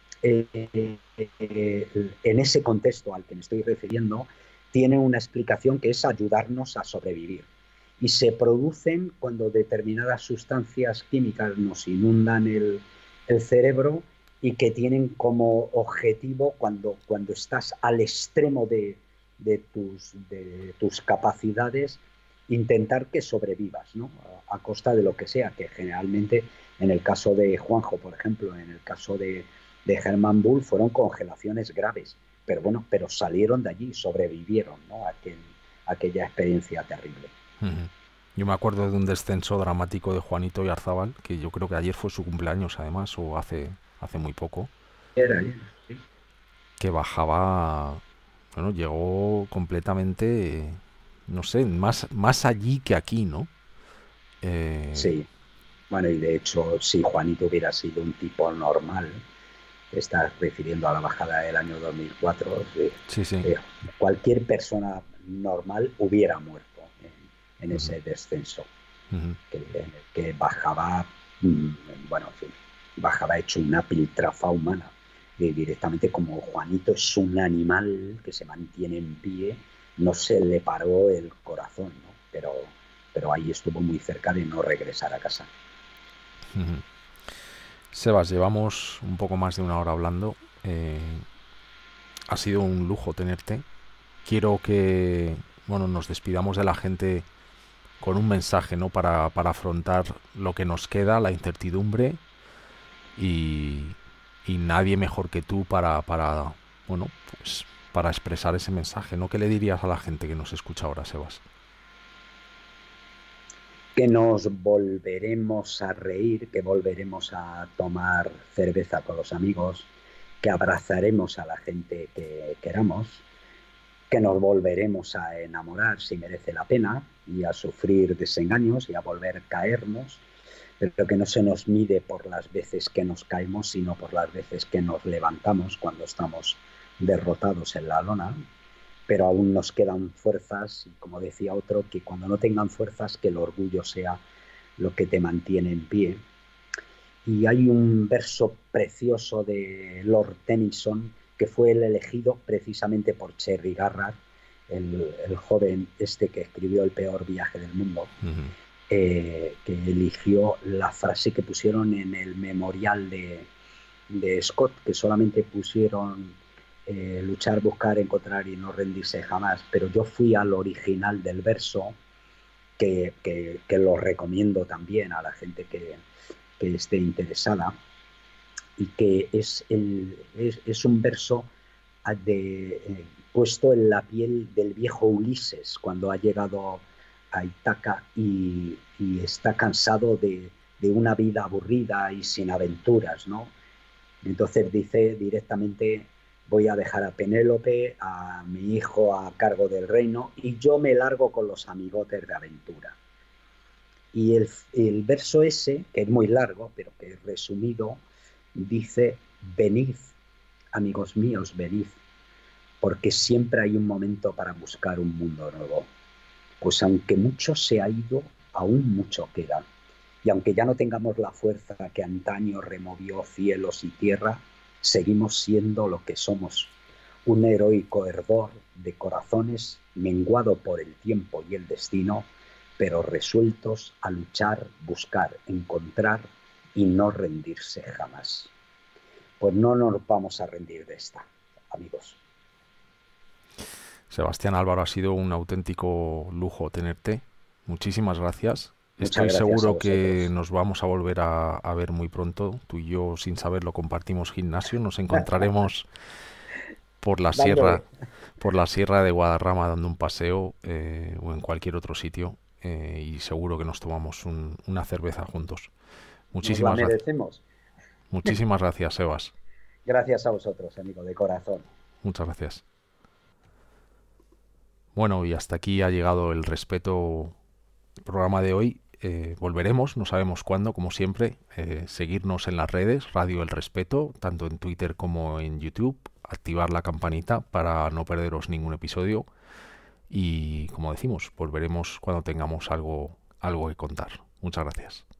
Speaker 2: en ese contexto al que me estoy refiriendo, tiene una explicación que es ayudarnos a sobrevivir. Y se producen cuando determinadas sustancias químicas nos inundan el cerebro y que tienen como objetivo, cuando estás al extremo de tus capacidades, intentar que sobrevivas, ¿no? A costa de lo que sea, que generalmente en el caso de Juanjo, por ejemplo, en el caso de Hermann Bull fueron congelaciones graves, pero bueno, pero salieron de allí, sobrevivieron, ¿no? Aquella experiencia terrible.
Speaker 1: Ujú. Yo me acuerdo de un descenso dramático de Juanito Yarzábal, que yo creo que ayer fue su cumpleaños además, o hace muy poco,
Speaker 2: Era, sí.
Speaker 1: que bajaba, bueno, llegó completamente, no sé, más allí que aquí, ¿no? Eh,
Speaker 2: Sí, bueno, y de hecho, si Juanito hubiera sido un tipo normal, te estás refiriendo a la bajada del año 2004,
Speaker 1: sí, sí.
Speaker 2: eh, cualquier persona normal hubiera muerto en
Speaker 1: Ujú.
Speaker 2: ese descenso.
Speaker 1: Ujú.
Speaker 2: que bajaba, bueno, en fin, bajaba hecho una piltrafa humana. Directamente, como Juanito es un animal que se mantiene en pie, no se le paró el corazón, ¿no? Pero ahí estuvo muy cerca de no regresar a casa.
Speaker 1: Ujú. Sebas, llevamos un poco más de una hora hablando. Eh, ha sido un lujo tenerte. Quiero que, bueno, nos despidamos de la gente con un mensaje, ¿no? Para afrontar lo que nos queda, la incertidumbre y, y nadie mejor que tú bueno, pues para expresar ese mensaje, ¿no? ¿Qué le dirías a la gente que nos escucha ahora, Sebas?
Speaker 2: Que nos volveremos a reír, que volveremos a tomar cerveza con los amigos, que abrazaremos a la gente que queramos, que nos volveremos a enamorar si merece la pena y a sufrir desengaños y a volver a caernos, pero que no se nos mide por las veces que nos caemos, sino por las veces que nos levantamos cuando estamos derrotados en la lona, pero aún nos quedan fuerzas y, como decía otro, que cuando no tengan fuerzas, que el orgullo sea lo que te mantiene en pie. Y hay un verso precioso de Lord Tennyson que fue el elegido precisamente por Cherry Garrard, el joven este que escribió El peor viaje del mundo,
Speaker 1: Ujú.
Speaker 2: que eligió la frase que pusieron en el memorial de Scott, que solamente pusieron luchar, buscar, encontrar y no rendirse jamás, pero yo fui al original del verso, que lo recomiendo también a la gente que esté interesada, y que es un verso puesto en la piel del viejo Ulises cuando ha llegado a Ítaca y está cansado de una vida aburrida y sin aventuras, ¿no? Entonces dice directamente: voy a dejar a Penélope, a mi hijo a cargo del reino, y yo me largo con los amigotes de aventura. Y el verso ese, que es muy largo, pero que es resumido, dice: venid, amigos míos, venid, porque siempre hay un momento para buscar un mundo nuevo. Pues aunque mucho se ha ido, aún mucho queda. Y aunque ya no tengamos la fuerza que antaño removió cielos y tierra, seguimos siendo lo que somos: un heroico hervor de corazones menguado por el tiempo y el destino, pero resueltos a luchar, buscar, encontrar y no rendirse jamás. Pues no nos vamos a rendir de esta, amigos.
Speaker 1: Sebastián Álvaro, ha sido un auténtico lujo tenerte. Muchísimas gracias.
Speaker 2: Muchas
Speaker 1: Estoy
Speaker 2: gracias a
Speaker 1: seguro que
Speaker 2: vosotros.
Speaker 1: nos vamos a volver a ver muy pronto. Tú y yo, sin saberlo, compartimos gimnasio. Nos encontraremos por la sierra,
Speaker 2: Dándole.
Speaker 1: por la sierra de Guadarrama dando un paseo o en cualquier otro sitio y seguro que nos tomamos una cerveza juntos.
Speaker 2: Nos la
Speaker 1: Muchísimas,
Speaker 2: merecemos.
Speaker 1: muchísimas gracias, Sebas.
Speaker 2: Gracias a vosotros, amigo, de corazón.
Speaker 1: Muchas gracias. Bueno, y hasta aquí ha llegado el respeto programa de hoy. Volveremos, no sabemos cuándo, como siempre. Seguirnos en las redes, Radio El Respeto, tanto en Twitter como en YouTube. Activar la campanita para no perderos ningún episodio. Y como decimos, volveremos cuando tengamos algo que contar. Muchas gracias.